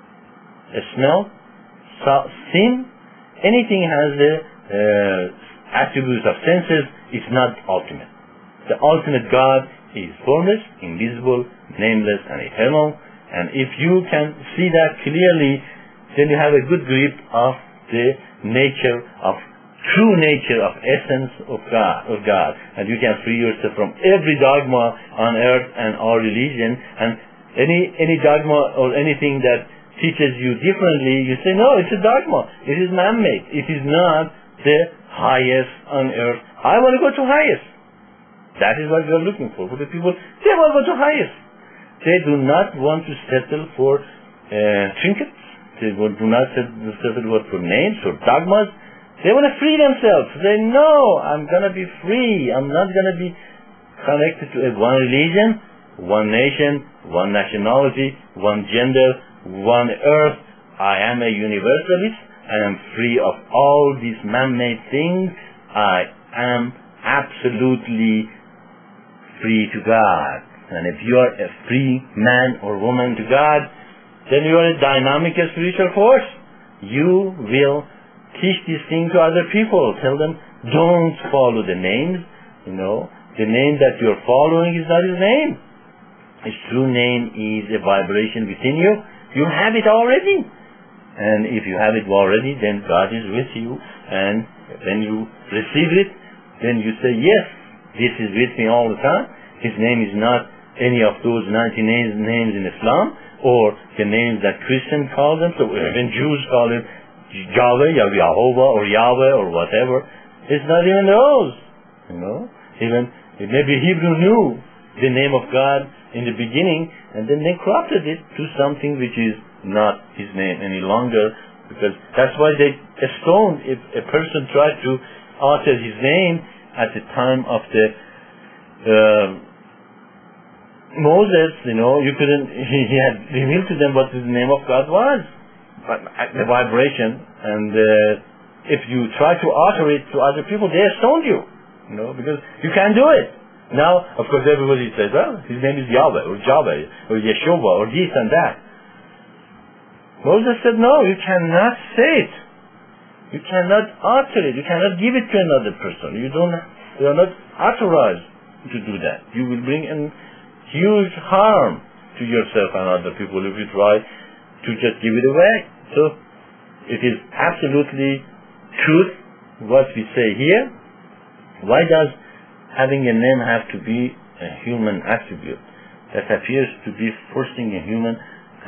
a smell, so, seen, anything has the uh, attributes of senses. It's not ultimate. The ultimate God is formless, invisible, nameless, and eternal. And if you can see that clearly, then you have a good grip of the nature of true nature of essence of God, of God, and you can free yourself from every dogma on earth and all religion, and any any dogma or anything that teaches you differently, you say, no, it's a dogma. It is man-made. It is not the highest on earth. I want to go to highest. That is what we are looking for. For the people, they want to go to highest. They do not want to settle for uh, trinkets. They do not settle for names or dogmas. They want to free themselves. They know, I'm going to be free. I'm not going to be connected to a one religion, one nation, one nationality, one gender, one earth. I am a universalist. I am free of all these man-made things. I am absolutely free to God. And if you are a free man or woman to God, then you are a dynamic spiritual force. You will teach these things to other people. Tell them, don't follow the names. You know, the name that you're following is not His name. His true name is a vibration within you. You have it already. And if you have it already, then God is with you. And when you receive it, then you say, yes, this is with me all the time. His name is not any of those ninety names, names in Islam, or the names that Christians call them. So even Jews call it Yahweh, Yahovah, or Yahweh, or whatever. It's not even those. You know, even maybe Hebrew knew the name of God in the beginning, and then they corrupted it to something which is not His name any longer, because that's why they stoned if a person tried to alter his name at the time of the uh, Moses. You know, you couldn't. He, he had revealed to them what the name of God was, but the vibration. And uh, if you try to alter it to other people, they stoned you. You know, because you can't do it. Now, of course, everybody says, well, His name is Yahweh, or Yahweh, or Yeshua, or this and that. Moses said, no, you cannot say it. You cannot alter it. You cannot give it to another person. You don't, you are not authorized to do that. You will bring in huge harm to yourself and other people if you try to just give it away. So, it is absolutely truth what we say here. Why does having a name have to be a human attribute? That appears to be forcing a human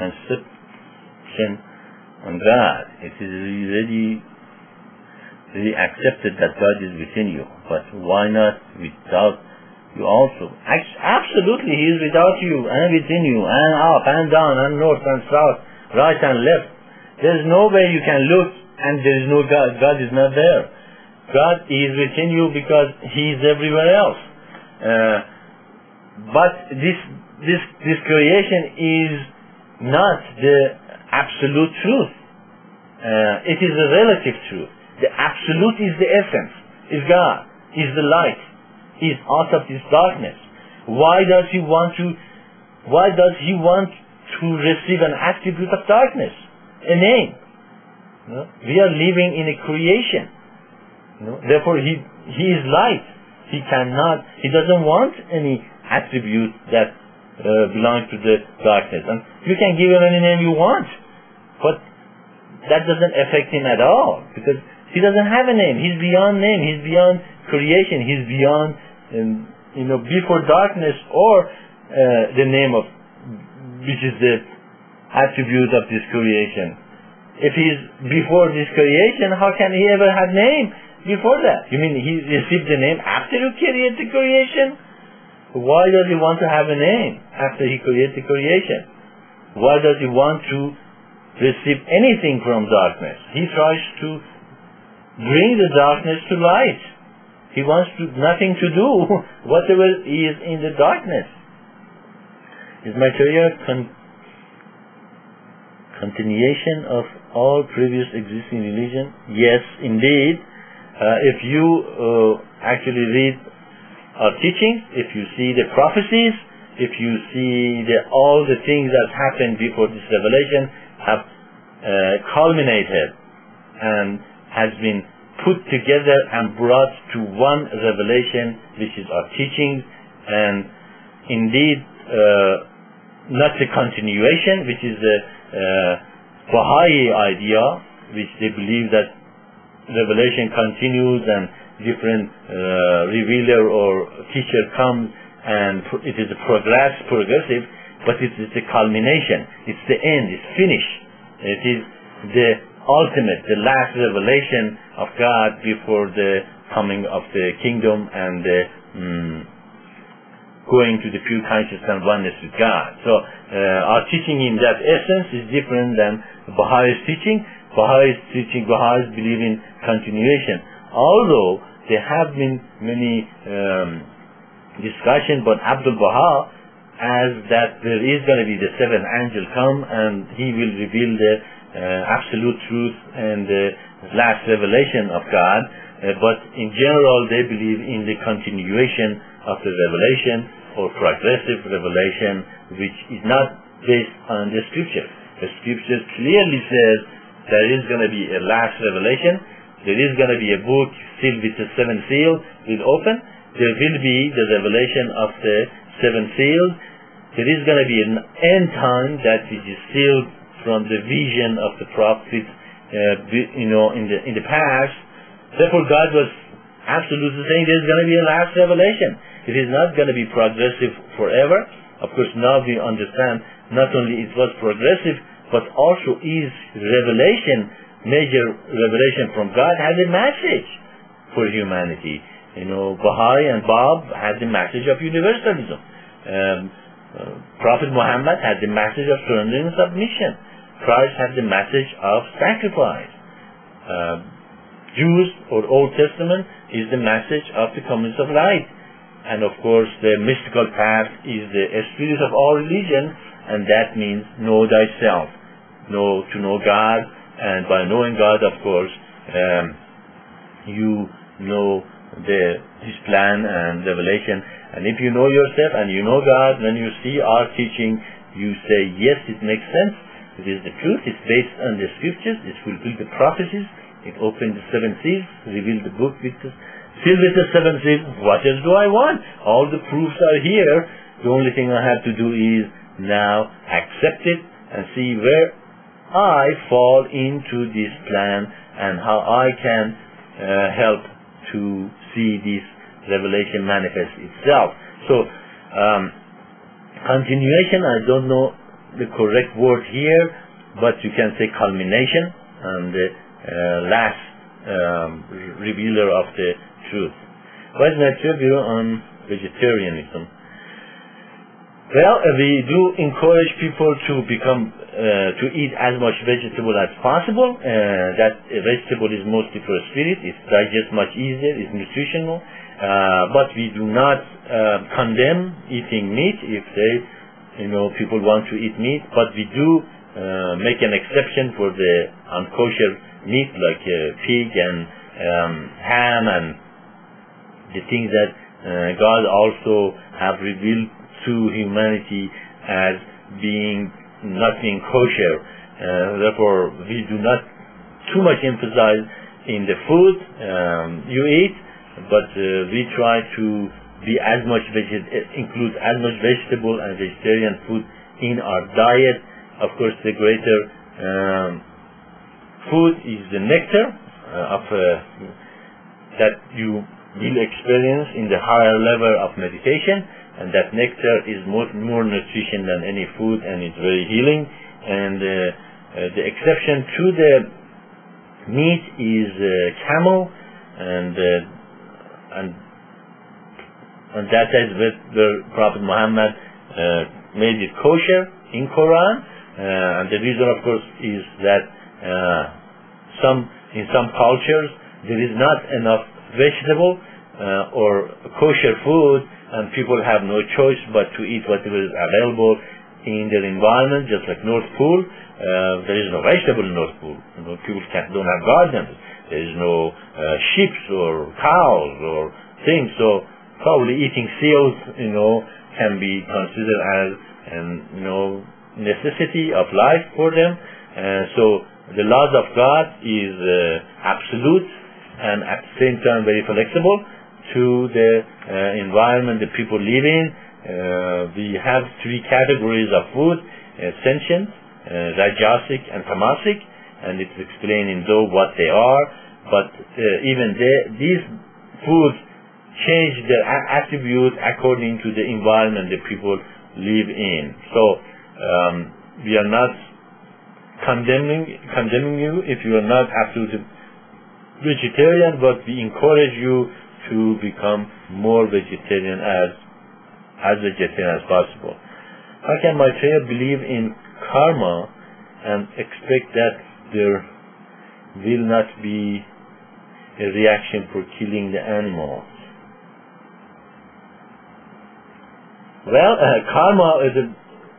conception on God. It is already, already accepted that God is within you. But why not without you also? Absolutely, He is without you and within you, and up and down and north and south, right and left. There is no way you can look and there is no God. God is not there. God is within you because He is everywhere else. Uh, but this this this creation is not the absolute truth. Uh, it is a relative truth. The absolute is the essence, is God, is the light, is out of this darkness. Why does he want to, why does he want to receive an attribute of darkness? A name. You know? We are living in a creation. You know? Therefore he, he is light. He cannot, he doesn't want any attribute that uh, belongs to the darkness. And you can give him any name you want, but that doesn't affect him at all, because he doesn't have a name. He's beyond name. He's beyond creation. He's beyond, um, you know, before darkness or uh, the name of, which is the attribute of this creation. If he's before this creation, how can he ever have name before that? You mean he received the name after he created the creation? Why does he want to have a name after he created the creation? Why does he want to receive anything from darkness? He tries to bring the darkness to light. He wants to, nothing to do whatever is in the darkness. Is material con- continuation of all previous existing religion? Yes, indeed. Uh, if you uh, actually read our teachings, if you see the prophecies, if you see the, all the things that happened before this revelation have uh, culminated and has been put together and brought to one revelation, which is our teachings, and indeed uh, not the continuation, which is the uh, Baha'i idea, which they believe that revelation continues and different uh, revealer or teacher comes and it is a progress, progressive, but it is the culmination, it's the end, it's finished. It is the ultimate, the last revelation of God before the coming of the kingdom and the um, going to the pure consciousness and oneness with God. So uh, our teaching in that essence is different than Baha'is teaching. Baha'is teaching, Baha'is believe in continuation. Although there have been many um, discussions about Abdul Baha as that there is going to be the seventh angel come and he will reveal the uh, absolute truth and the last revelation of God. Uh, but in general they believe in the continuation of the revelation or progressive revelation, which is not based on the scripture. The scripture clearly says there is going to be a last revelation. There is going to be a book sealed with the seven seals will open. There will be the revelation of the seven seals. There is going to be an end time that which is sealed from the vision of the prophets, uh, you know, in the in the past. Therefore, God was absolutely saying there is going to be a last revelation. It is not going to be progressive forever. Of course, now we understand not only it was progressive, but also is revelation, major revelation from God, has a message for humanity. You know, Baha'i and Bab had the message of universalism. Um, uh, Prophet Muhammad had the message of surrender and submission. Christ had the message of sacrifice. Uh, Jews or Old Testament is the message of the comings of light. And of course, the mystical path is the spirit of all religion, and that means know thyself, know to know God, and by knowing God, of course, um, you know the His plan and revelation. And if you know yourself and you know God, when you see our teaching, you say, yes, it makes sense. It is the truth. It's based on the scriptures. It fulfills the prophecies. It opened the seven seals, revealed the book with the sealed with the seven seals. What else do I want? All the proofs are here. The only thing I have to do is now accept it and see where I fall into this plan and how I can uh, help to see this revelation manifest itself. So, um, continuation, I don't know the correct word here, but you can say culmination and the uh, last um, revealer of the truth. What is my view on vegetarianism? Well, uh, we do encourage people to become, uh, to eat as much vegetable as possible. Uh, that uh, vegetable is mostly for spirit. It digests much easier. It's nutritional. Uh, but we do not uh, condemn eating meat if they, you know, people want to eat meat. But we do uh, make an exception for the unkosher meat like uh, pig and um, ham and the things that uh, God also have revealed to humanity as being not being kosher. Uh, therefore, we do not too much emphasize in the food um, you eat, but uh, we try to be as much veget- include as much vegetable and vegetarian food in our diet. Of course, the greater um, food is the nectar uh, of uh, that you will experience in the higher level of meditation, and that nectar is more, more nutrition than any food, and it's very healing. And uh, uh, the exception to the meat is uh, camel, and uh, and and that is where the Prophet Muhammad uh, made it kosher in Quran. Uh, and the reason, of course, is that uh, some in some cultures there is not enough vegetable uh, or kosher food, and people have no choice but to eat whatever is available in their environment, just like North Pole. Uh, there is no vegetable in North Pole. You know, people can't, don't have gardens. There is no uh, sheep or cows or things. So probably eating seals, you know, can be considered as an, you know, necessity of life for them. Uh, so the laws of God is uh, absolute and at the same time very flexible to the uh, environment that people live in. Uh, we have three categories of food: uh, sentient, uh, rajasic, and tamasic, and it's explained in Dove what they are. But uh, even they, these foods change their a- attribute according to the environment that people live in. So um, we are not condemning condemning you if you are not absolutely vegetarian, but we encourage you to become more vegetarian as as vegetarian as possible. How can Maitreya believe in karma and expect that there will not be a reaction for killing the animals? Well, uh, karma is a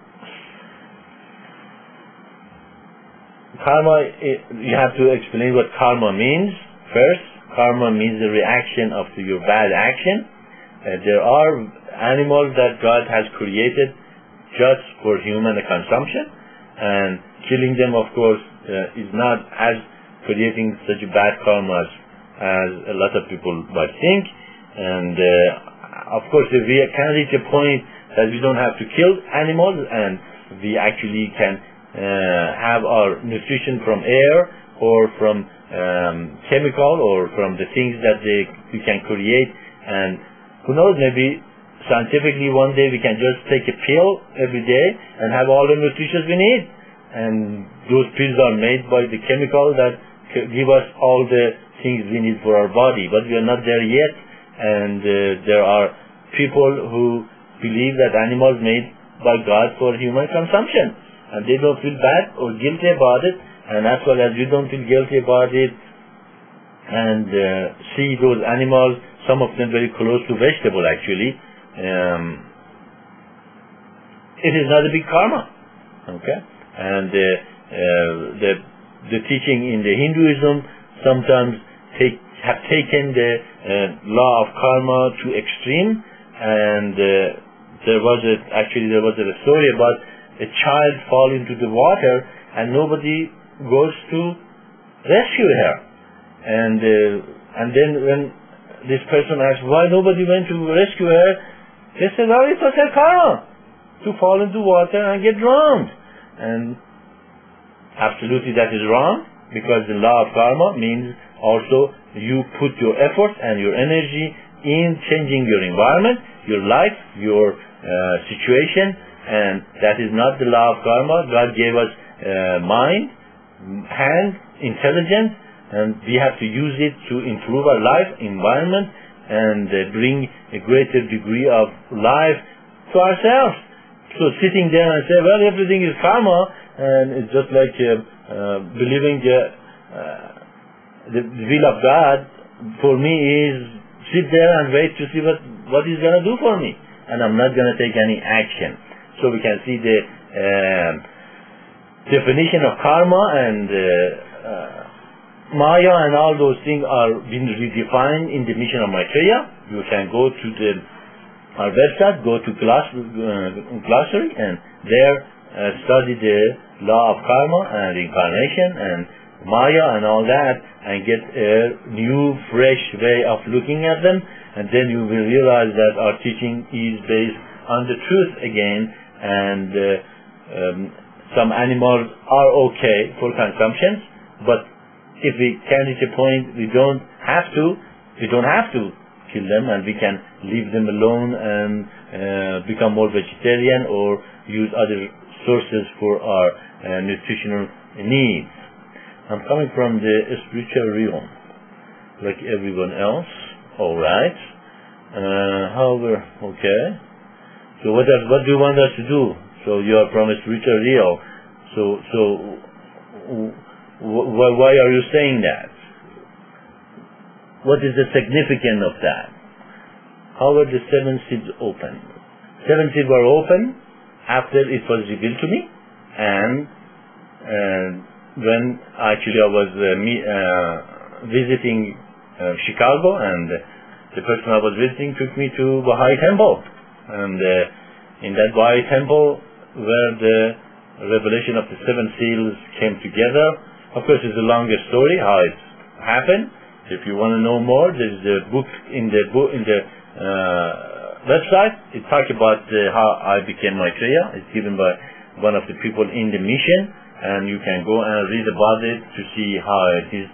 karma. It, you have to explain what karma means first. Karma means the reaction of your bad action. Uh, there are animals that God has created just for human consumption, and killing them, of course, uh, is not as creating such bad karma as, as a lot of people might think. And uh, of course, if we can reach a point that we don't have to kill animals, and we actually can uh, have our nutrition from air or from um, chemical or from the things that they, we can create, and who knows, maybe scientifically one day we can just take a pill every day and have all the nutrition we need, and those pills are made by the chemical that give us all the things we need for our body. But we are not there yet, and uh, there are people who believe that animals made by God for human consumption, and they don't feel bad or guilty about it. And as well as you don't feel guilty about it, and uh, see those animals, some of them very close to vegetable actually, um, it is not a big karma, okay? And uh, uh, the the teaching in the Hinduism sometimes take have taken the uh, law of karma to extreme, and uh, there was a, actually there was a story about a child fall into the water and nobody goes to rescue her, and uh, and then when this person asked why nobody went to rescue her, they said, oh, it was her karma to fall into water and get drowned. And absolutely that is wrong, because the law of karma means also you put your effort and your energy in changing your environment, your life, your uh, situation, and that is not the law of karma. God gave us uh, mind, hand, intelligence, and we have to use it to improve our life, environment, and uh, bring a greater degree of life to ourselves. So sitting there and say, well, everything is karma, and it's just like uh, uh, believing uh, uh, the will of God for me is sit there and wait to see what, what He's going to do for me, and I'm not going to take any action. So we can see the uh, definition of karma and uh, uh, Maya and all those things are being redefined in the mission of Maitreya. You can go to the our website, go to gloss, uh, glossary, and there uh, study the law of karma and reincarnation and Maya and all that, and get a new, fresh way of looking at them, and then you will realize that our teaching is based on the truth again, and uh, um, some animals are okay for consumption, but if we can reach a point, we don't have to, we don't have to kill them, and we can leave them alone and uh, become more vegetarian or use other sources for our uh, nutritional needs. I'm coming from the spiritual realm, like everyone else. All right. Uh, however, okay. So what does what do you want us to do? So you are from a spiritual realm. So so. Why are you saying that? What is the significance of that? How were the seven seals open? Seven seals were open after it was revealed to me, and uh, when actually I was uh, me, uh, visiting uh, Chicago, and the person I was visiting took me to Baha'i Temple, and uh, in that Baha'i Temple where the revelation of the seven seals came together. Of course, it's a longer story how it happened. If you want to know more, there's the book in the book in the uh, website. It talks about uh, how I became Maitreya. It's given by one of the people in the mission, and you can go and read about it to see how it is.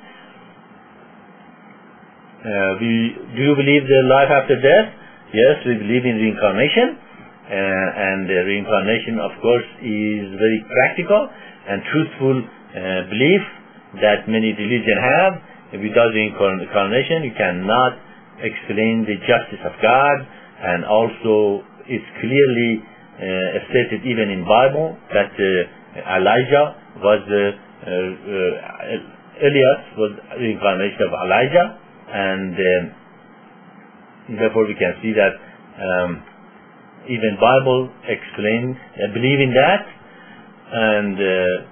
Uh, we, do you believe the life after death? Yes, we believe in reincarnation, uh, and the reincarnation, of course, is very practical and truthful. Uh, belief that many religions have. Without reincarnation, you cannot explain the justice of God, and also it's clearly uh, stated even in Bible that uh, Elijah was uh, uh, Elias was reincarnation of Elijah, and uh, therefore we can see that um, even Bible explain uh, believe in that, and uh,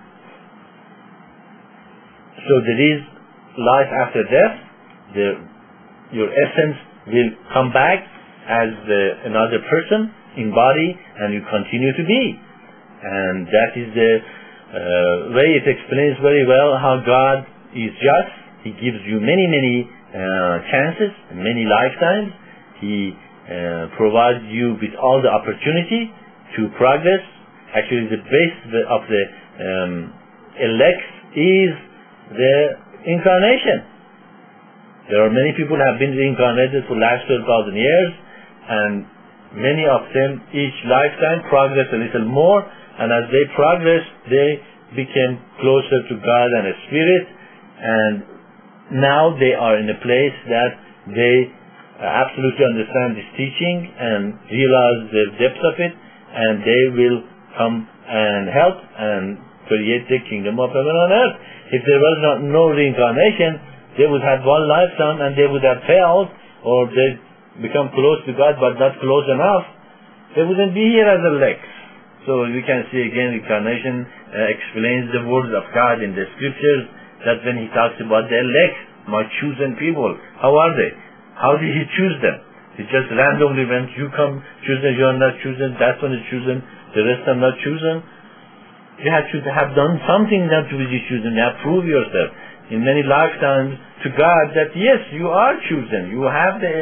so there is life after death. The, your essence will come back as the, another person in body, and you continue to be. And that is the uh, way it explains very well how God is just. He gives you many, many uh, chances, many lifetimes. He uh, provides you with all the opportunity to progress. Actually, the base of the um, elect is the incarnation. There are many people who have been reincarnated for the last twelve thousand years, and many of them each lifetime progress a little more, and as they progress they became closer to God and a spirit, and now they are in a place that they absolutely understand this teaching and realize the depth of it, and they will come and help and create the kingdom of heaven on earth. If there was not no reincarnation, they would have one lifetime and they would have failed, or they become close to God but not close enough. They wouldn't be here as elect. So we can see again, reincarnation uh, explains the words of God in the scriptures, that when he talks about the elect, my chosen people, how are they? How did he choose them? He just randomly went, you come chosen, you are not chosen, that one is chosen, the rest are not chosen. You have to have done something not to be chosen. You have to prove yourself in many lifetimes to God that yes, you are chosen. You have the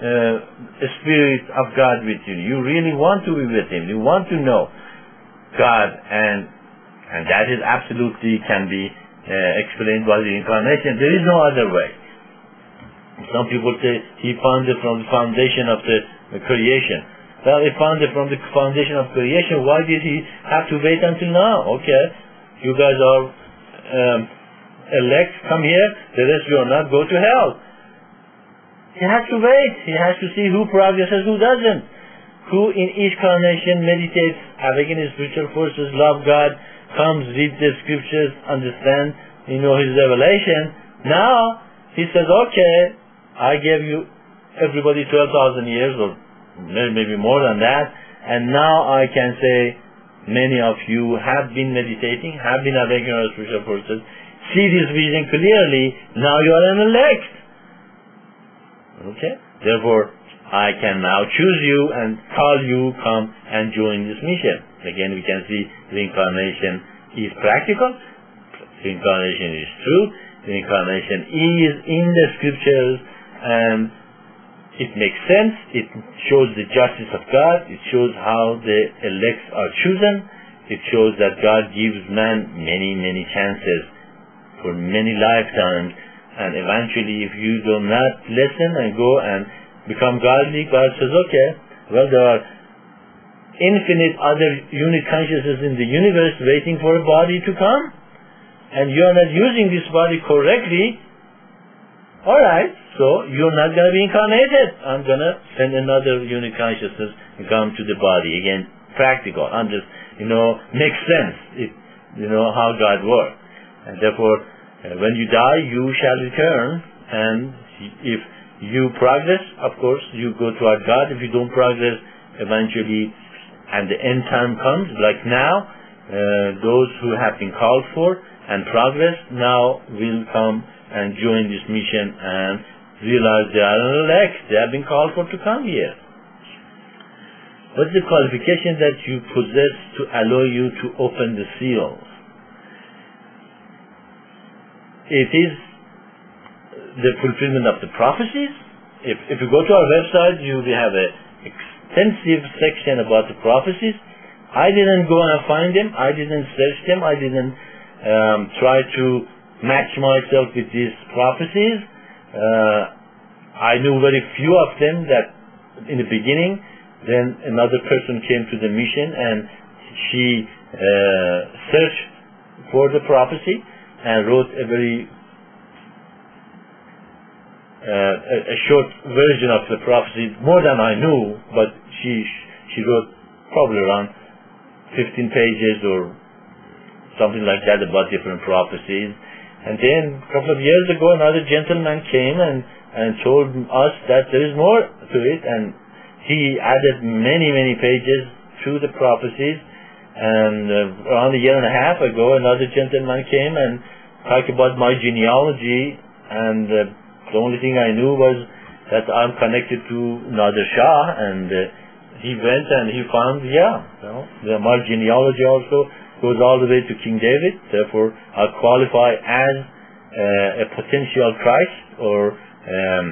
uh, spirit of God with you. You really want to be with Him. You want to know God, and and that is absolutely can be uh, explained by the incarnation. There is no other way. Some people say He found it from the foundation of the, the creation. Well, he found it from the foundation of creation. Why did he have to wait until now? Okay, you guys are um, elect, come here. The rest you are not, go to hell. He has to wait. He has to see who progresses, who doesn't. Who in each carnation meditates, awaken his spiritual forces, love God, comes, read the scriptures, understand, you know, his revelation. Now, he says, okay, I gave you everybody twelve thousand years or maybe more than that, and now I can say many of you have been meditating, have been awakening our spiritual forces, see this vision clearly, now you are an elect. Okay? Therefore, I can now choose you and call you, come and join this mission. Again, we can see reincarnation is practical, reincarnation is true, reincarnation is in the scriptures, and it makes sense, it shows the justice of God, it shows how the elects are chosen, it shows that God gives man many, many chances for many lifetimes, and eventually if you do not listen and go and become godly, God says, okay, well, there are infinite other unit consciousnesses in the universe waiting for a body to come, and you are not using this body correctly. Alright, so you're not going to be incarnated. I'm going to send another unit consciousness and come to the body. Again, practical, and just, you know, makes sense, it, you know, how God works. And therefore, uh, when you die, you shall return, and if you progress, of course, you go toward God. If you don't progress, eventually, and the end time comes, like now, uh, those who have been called for and progress now will come and join this mission and realize they are an elect. They have been called for to come here. What's the qualification that you possess to allow you to open the seals? It is the fulfillment of the prophecies. If, if you go to our website, you will have an extensive section about the prophecies. I didn't go and find them. I didn't search them. I didn't um, try to match myself with these prophecies. Uh, I knew very few of them that in the beginning. Then another person came to the mission and she uh, searched for the prophecy and wrote a very Uh, a, a short version of the prophecy, more than I knew, but she she wrote probably around fifteen pages or something like that about different prophecies. And then a couple of years ago, another gentleman came and, and told us that there is more to it, and he added many, many pages to the prophecies. And uh, around a year and a half ago, another gentleman came and talked about my genealogy, and uh, the only thing I knew was that I'm connected to Nader Shah, and uh, he went and he found, yeah, you know, the, my genealogy also goes all the way to King David. Therefore, I qualify as uh, a potential Christ, or um,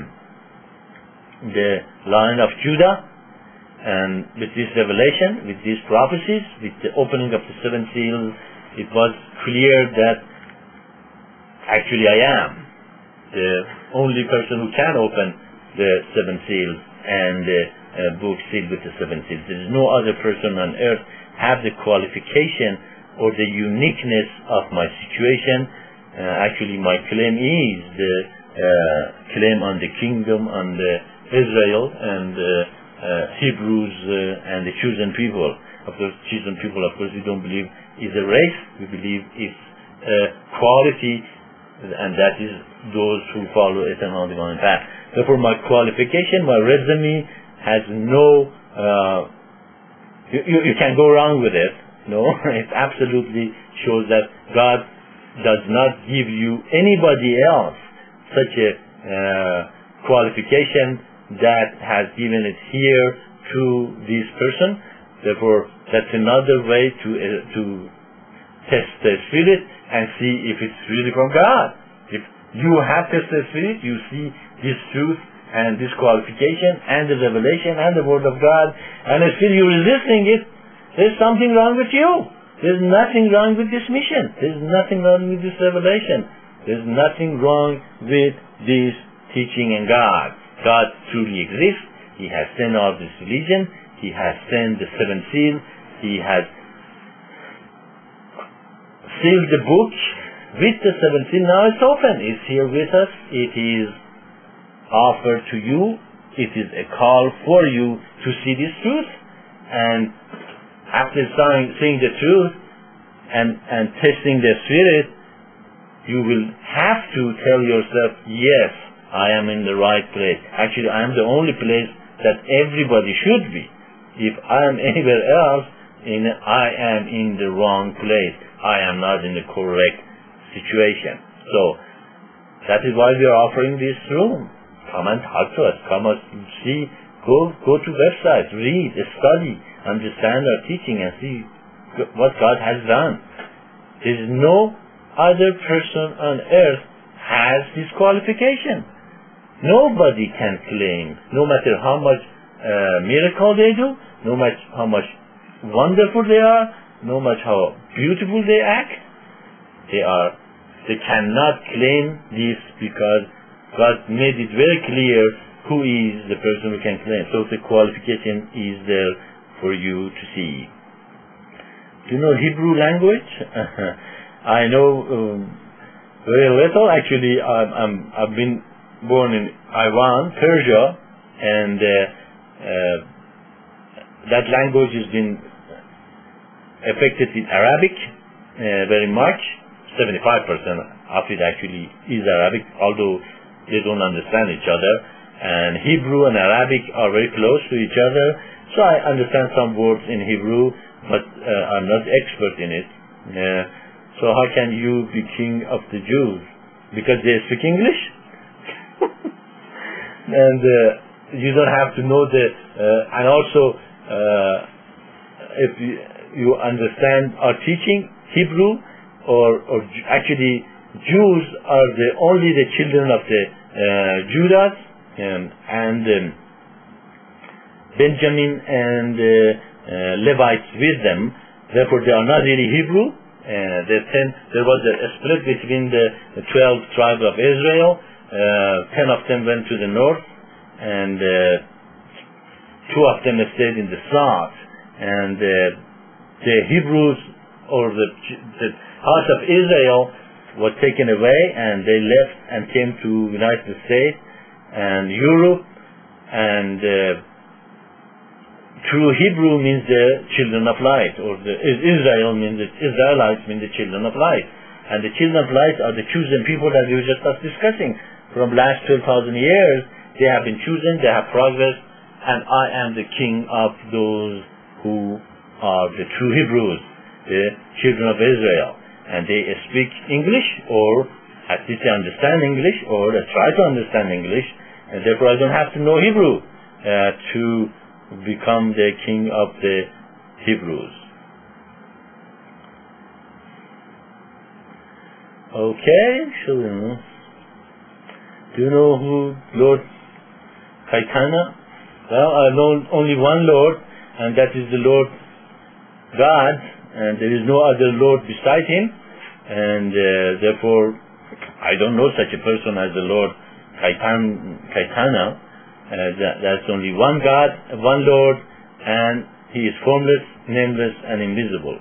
the line of Judah. And with this revelation, with these prophecies, with the opening of the seven seals, it was clear that actually I am the only person who can open the seven seals and the uh, book sealed with the seven seals. There is no other person on earth have the qualification or the uniqueness of my situation. Uh, actually, my claim is the uh, claim on the kingdom, on the Israel and uh, uh, Hebrews uh, and the chosen people. Of course, chosen people, of course, we don't believe is a race. We believe it's a quality, and that is those who follow eternal divine path. Therefore, my qualification, my resume has no, uh, you, you, you can go wrong with it. No, it absolutely shows that God does not give you anybody else such a uh, qualification that has given it here to this person. Therefore, that's another way to uh, to test the spirit and see if it's really from God. If you have tested the spirit, you see this truth and this qualification and the revelation and the word of God, and still you're resisting it, there's something wrong with you. There's nothing wrong with this mission. There's nothing wrong with this revelation. There's nothing wrong with this teaching in God. God truly exists. He has sent out this religion. He has sent the seven seals. He has sealed the book with the seven seals. Now it's open. It's here with us. It is offered to you. It is a call for you to see this truth. And after seeing the truth and, and testing the spirit, you will have to tell yourself, yes, I am in the right place. Actually, I am the only place that everybody should be. If I am anywhere else, in I am in the wrong place. I am not in the correct situation. So that is why we are offering this room. Come and talk to us. Come and see. Go go to websites, read, study, understand our teaching, and see what God has done. There is no other person on earth has this qualification. Nobody can claim, no matter how much uh, miracle they do, no matter how much wonderful they are, no matter how beautiful they act, they are, they cannot claim this because God made it very clear who is the person who can claim. So the qualification is there for you to see. Do you know Hebrew language? I know um, very little. Actually, I'm, I'm, I've been born in Iran, Persia, and uh, uh, that language has been affected in Arabic uh, very much. seventy-five percent of it actually is Arabic, although they don't understand each other. And Hebrew and Arabic are very close to each other, so I understand some words in Hebrew, but uh, I'm not expert in it. Uh, so how can you be king of the Jews? Because they speak English? And uh, you don't have to know the, uh, and also uh, if you, you understand our teaching, Hebrew, or, or actually Jews are the only the children of the uh, Judah, Um, and um, Benjamin and uh, uh, Levites with them. Therefore, they are not really Hebrew. Uh, ten, there was a, a split between the, the twelve tribes of Israel. Uh, ten of them went to the north, and uh, two of them stayed in the south. And uh, the Hebrews, or the, the house of Israel, was taken away, and they left and came to the United States and Europe, and uh, true Hebrew means the children of light, or the Israel means the Israelites mean the children of light, and the children of light are the chosen people that we were just discussing. From last twelve thousand years, they have been chosen, they have progressed, and I am the king of those who are the true Hebrews, the children of Israel, and they speak English, or at least they understand English, or they try to understand English, and therefore I don't have to know Hebrew uh, to become the king of the Hebrews. Okay, so do you know who Lord Chaitanya? Well, I know only one Lord, and that is the Lord God, and there is no other Lord beside Him, and uh, therefore I don't know such a person as the Lord Chaitanya. Uh, that, that's only one God, one Lord, and He is formless, nameless, and invisible.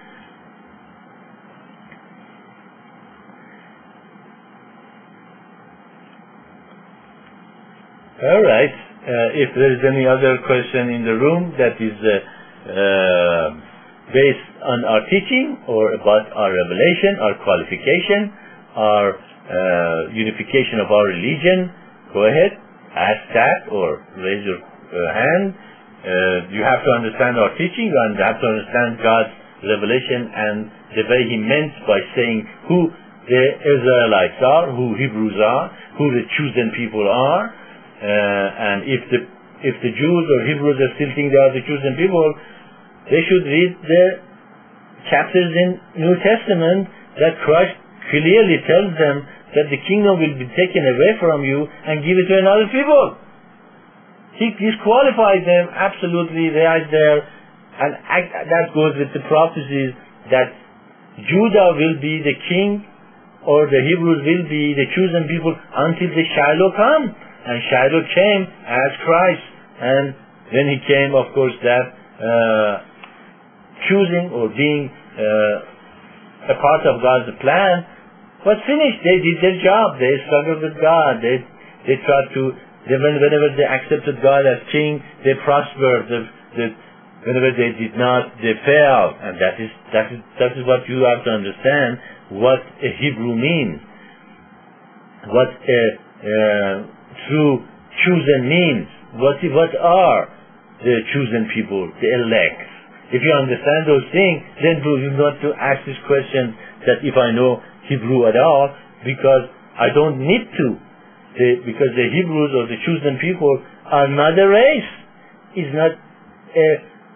All right. Uh, if there is any other question in the room that is uh, uh, based on our teaching, or about our revelation, our qualification, our uh, unification of our religion, go ahead, ask that, or raise your uh, hand. Uh, you have to understand our teaching, and you have to understand God's revelation and the way He meant by saying who the Israelites are, who Hebrews are, who the chosen people are. Uh, and if the if the Jews or Hebrews are still thinking they are the chosen people, they should read the chapters in New Testament that Christ clearly tells them that the kingdom will be taken away from you and give it to another people. He disqualified them absolutely right there, and that goes with the prophecies that Judah will be the king, or the Hebrews will be the chosen people until the Shiloh come. And Shiloh came as Christ, and when He came, of course, that uh, choosing or being uh, a part of God's plan was finished. They did their job. They struggled with God. They they tried to. They, whenever they accepted God as King, they prospered. They, they, whenever they did not, they failed. And that is that is that is what you have to understand. What a Hebrew means. What a uh, true chosen means. What what are the chosen people, the elect? If you understand those things, then do you not to ask this question that if I know Hebrew at all, because I don't need to. The, because the Hebrews or the chosen people are not a race. It's not a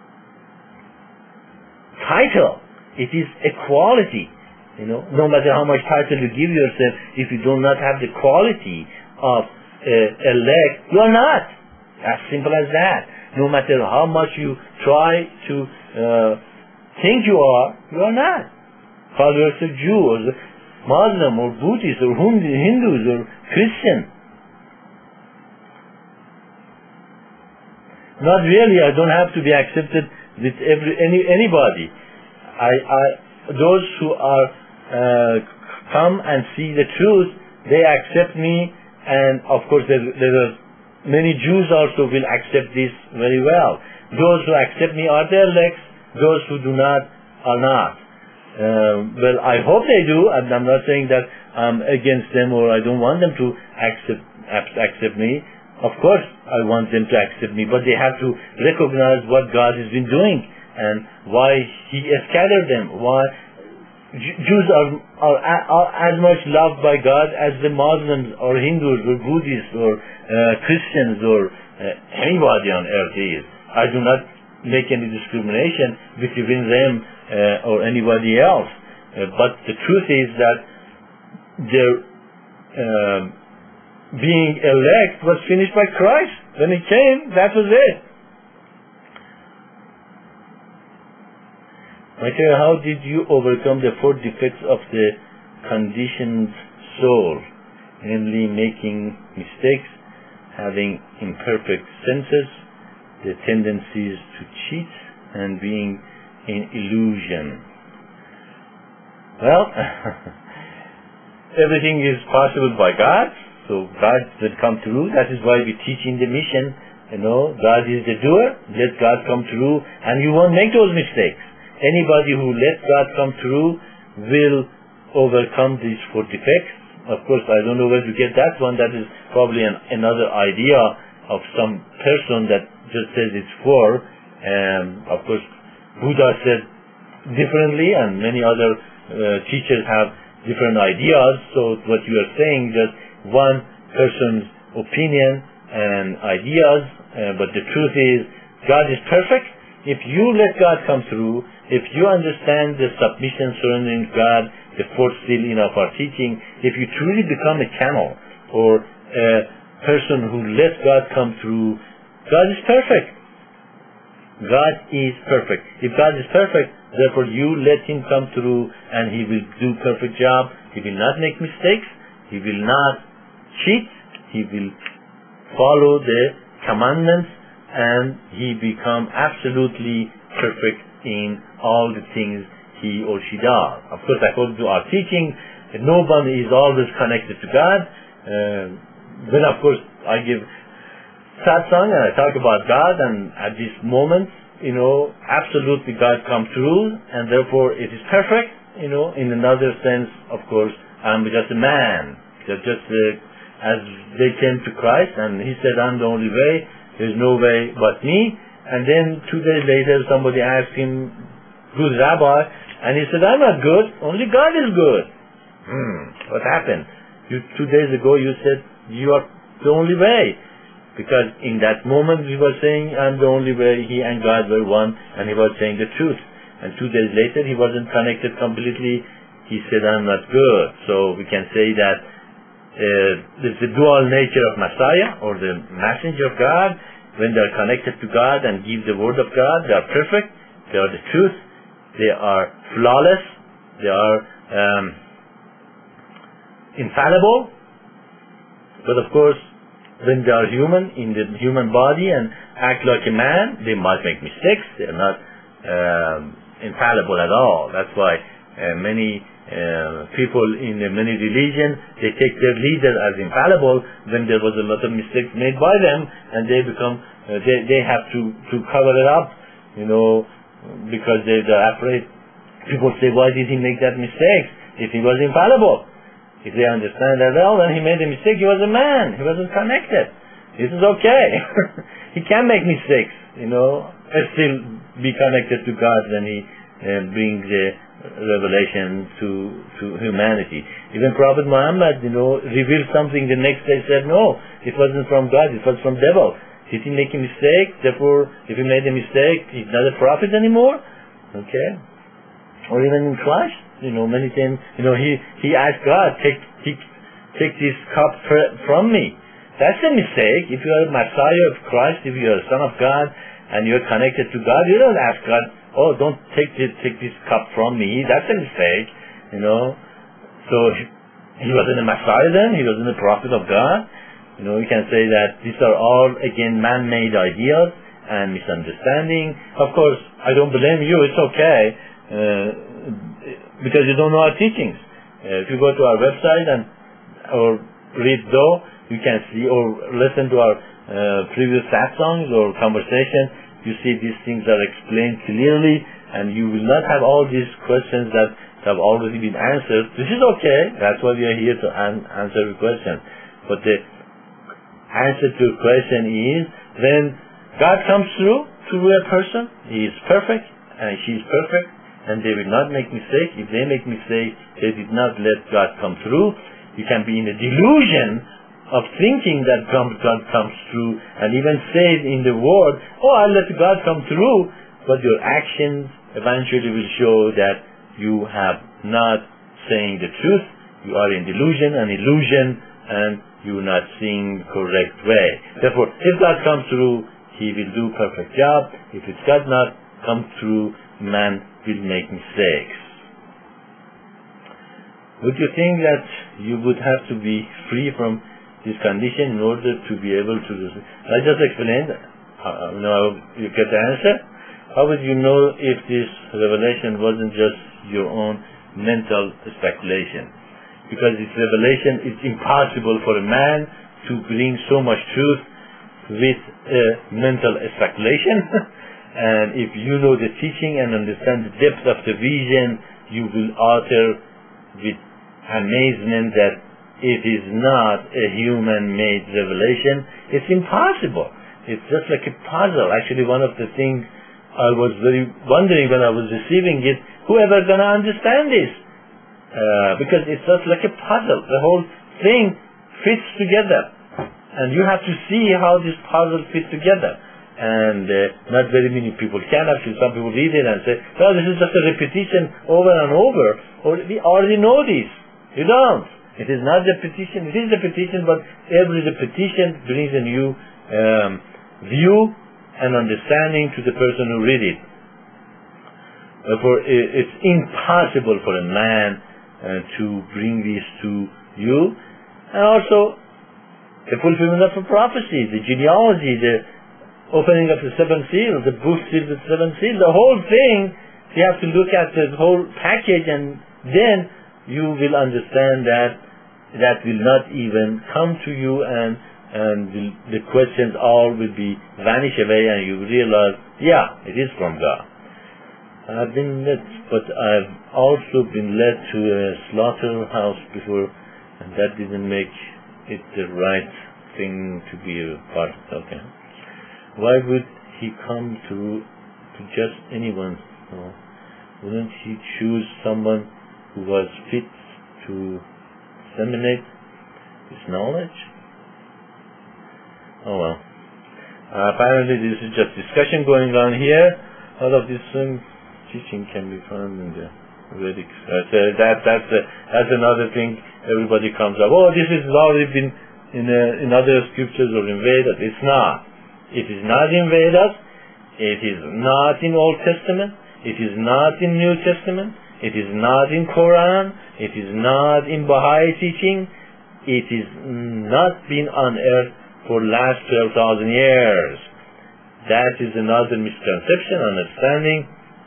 title. It is a quality. You know, no matter how much title you give yourself, if you do not have the quality of uh, elect, you are not. As simple as that. No matter how much you try to uh, think you are, you are not. Followers of Jew or Muslim or Buddhist or Hindus or Christian. Not really. I don't have to be accepted with every any anybody. I, I those who are uh, come and see the truth, they accept me, and of course there, there are many Jews also will accept this very well. Those who accept me are the elect. Those who do not are not. Uh, well, I hope they do, and I'm not saying that I'm against them or I don't want them to accept accept me. Of course, I want them to accept me, but they have to recognize what God has been doing and why He has scattered them. Why Jews are, are, are as much loved by God as the Muslims or Hindus or Buddhists or uh, Christians or uh, anybody on earth is. I do not make any discrimination between them uh, or anybody else. Uh, but the truth is that their uh, being elect was finished by Christ. When He came, that was it. Michael, how did you overcome the four defects of the conditioned soul, namely making mistakes, having imperfect senses, the tendencies to cheat, and being in illusion? Well, everything is possible by God, so God will come through. That is why we teach in the mission, you know, God is the doer, let God come through, and you won't make those mistakes. Anybody who lets God come through will overcome these four defects. Of course, I don't know where to get that one. That is probably an, another idea of some person that just says it's four. Um, of course, Buddha said differently, and many other uh, teachers have different ideas. So what you are saying, just one person's opinion and ideas, uh, but the truth is, God is perfect. If you let God come through, if you understand the submission, surrendering to God, the fourth seal in of our teaching, if you truly become a channel or a person who lets God come through, God is perfect. God is perfect. If God is perfect, therefore you let Him come through and He will do perfect job. He will not make mistakes. He will not cheat. He will follow the commandments, and He become absolutely perfect in all the things he or she does. Of course, according to our teaching, nobody is always connected to God. Uh, then, of course, I give satsang and I talk about God, and at this moment, you know, absolutely God comes through, and therefore it is perfect. You know, in another sense, of course, I'm just a man. Just, just uh, as they came to Christ, and He said, "I'm the only way. There's no way but me." And then two days later, somebody asked him, "Good Rabbi," and he said, "I'm not good. Only God is good." Hmm, what happened? You, two days ago you said you are the only way. Because in that moment he was saying, "I'm the only way." He and God were one, and he was saying the truth. And two days later he wasn't connected completely. He said, "I'm not good." So we can say that uh, there's the dual nature of Messiah or the messenger of God. When they are connected to God and give the word of God, they are perfect, they are the truth, they are flawless, they are um, infallible. But of course, when they are human, in the human body and act like a man, they might make mistakes. They are not um, infallible at all. That's why uh, many uh, people in uh, many religions, they take their leader as infallible when there was a lot of mistakes made by them, and they become, uh, they, they have to, to cover it up, you know, because they, they're afraid. People say, "Why did he make that mistake if he was infallible?" If they understand that, well, then he made a mistake. He was a man. He wasn't connected. This is okay. He can make mistakes, you know, and still be connected to God when He uh, brings the revelation to to humanity. Even Prophet Muhammad, you know, revealed something. The next day said, no, it wasn't from God. It was from devil. Did he make a mistake? Therefore, if he made a mistake, he's not a prophet anymore. Okay. Or even in Christ, you know, many times, you know, he he asked God, take take take this cup from me. That's a mistake. If you are a Messiah of Christ, if you are a Son of God, and you're connected to God, you don't ask God, oh, don't take this, take this cup from me. That's a mistake, you know. So he, he wasn't a Messiah then. He wasn't a prophet of God. You know, you can say that these are all, again, man-made ideas and misunderstanding. Of course, I don't blame you. It's okay, uh, because you don't know our teachings. Uh, if you go to our website and or read though, you can see, or listen to our uh, previous satsangs or conversation, you see these things are explained clearly, and you will not have all these questions that have already been answered. This is okay. That's why we are here to an- answer the question. But the answer to the question is, when God comes through to a person, He is perfect, and she is perfect, and they will not make mistake. If they make mistake, they did not let God come through. You can be in a delusion of thinking that God comes through, and even say in the word, oh, I'll let God come through, but your actions eventually will show that you have not saying the truth. You are in delusion and illusion, and you are not seeing the correct way. Therefore, if God comes through, He will do perfect job. If it does not come through, man will make mistakes. Would you think that you would have to be free from this condition in order to be able to do it? I just explained. Uh, now you get the answer. How would you know if this revelation wasn't just your own mental speculation? Because this revelation is impossible for a man to bring so much truth with a mental speculation. And if you know the teaching and understand the depth of the vision, you will utter with amazement that it is not a human-made revelation. It's impossible. It's just like a puzzle. Actually, one of the things I was very wondering when I was receiving it, whoever gonna understand this? Uh, because it's just like a puzzle. The whole thing fits together. And you have to see how this puzzle fits together. And uh, not very many people can. Actually, some people read it and say, well, this is just a repetition over and over. Or we already know this. You don't. It is not repetition. It is repetition, but every repetition brings a new um, view and understanding to the person who read it. Therefore, it's impossible for a man uh, to bring this to you. And also, the fulfillment of a prophecy, the genealogy, the opening of the seven seals, the book sealed with seven seals, the whole thing, you have to look at the whole package, and then you will understand that that will not even come to you, and and the, the questions all will be vanish away, and you realize, yeah, it is from God. I've been led, but I've also been led to a slaughterhouse before, and that didn't make it the right thing to be a part of. Okay. Why would He come to to just anyone? No. Wouldn't He choose someone who was fit to disseminate His knowledge? Oh well. Uh, apparently this is just discussion going on here. All of this um, teaching can be found in the Vedic. Uh, so that, that's, uh, that's another thing everybody comes up. Oh, this has already been in, uh, in other scriptures or in Vedas. It's not. It is not in Vedas. It is not in Old Testament. It is not in New Testament. It is not in Quran. It is not in Baha'i teaching. It is not been on earth for last twelve thousand years. That is another misconception, understanding.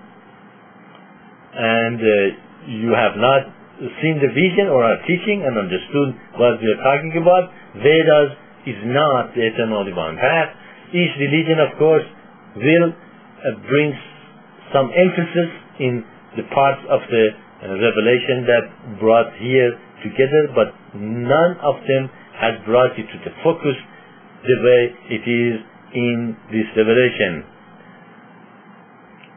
And uh, you have not seen the vision or our teaching and understood what we are talking about. Vedas is not the eternal divine path. Each religion, of course, will uh, bring some emphasis in the parts of the uh, revelation that brought here together, but none of them has brought it to the focus the way it is in this revelation.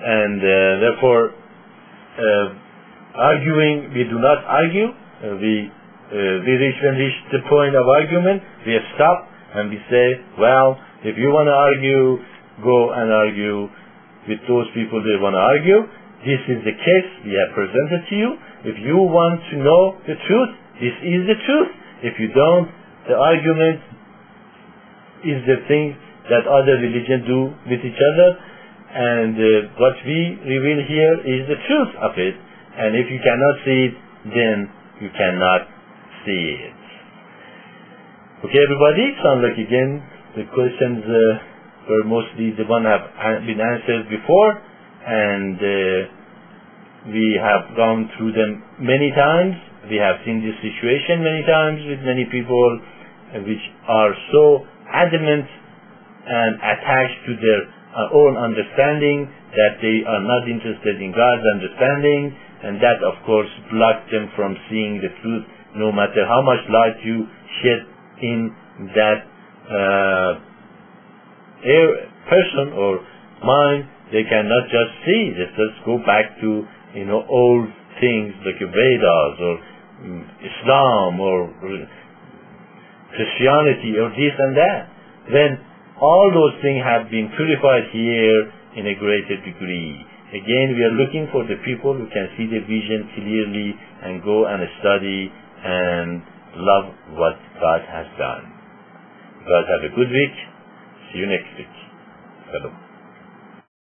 and uh, therefore uh, arguing, we do not argue. Uh, we uh, we reach when reach the point of argument, we have stopped and we say, well, if you want to argue, go and argue with those people that want to argue. This is the case we have presented to you. If you want to know the truth, this is the truth. If you don't, the argument is the thing that other religions do with each other, and uh, what we reveal here is the truth of it. And if you cannot see it, then you cannot see it. Okay, everybody, sounds like again the questions uh, were mostly the one have been answered before, and uh, we have gone through them many times. We have seen this situation many times with many people uh, which are so adamant and attached to their uh, own understanding that they are not interested in God's understanding, and that of course blocks them from seeing the truth. No matter how much light you shed in that uh, air, person or mind, they cannot just see. They just go back to, you know, old things like Vedas or um, Islam or Christianity or this and that. When all those things have been purified here in a greater degree. Again, we are looking for the people who can see the vision clearly and go and study and love what God has done. God have a good week. See you next week. Hello.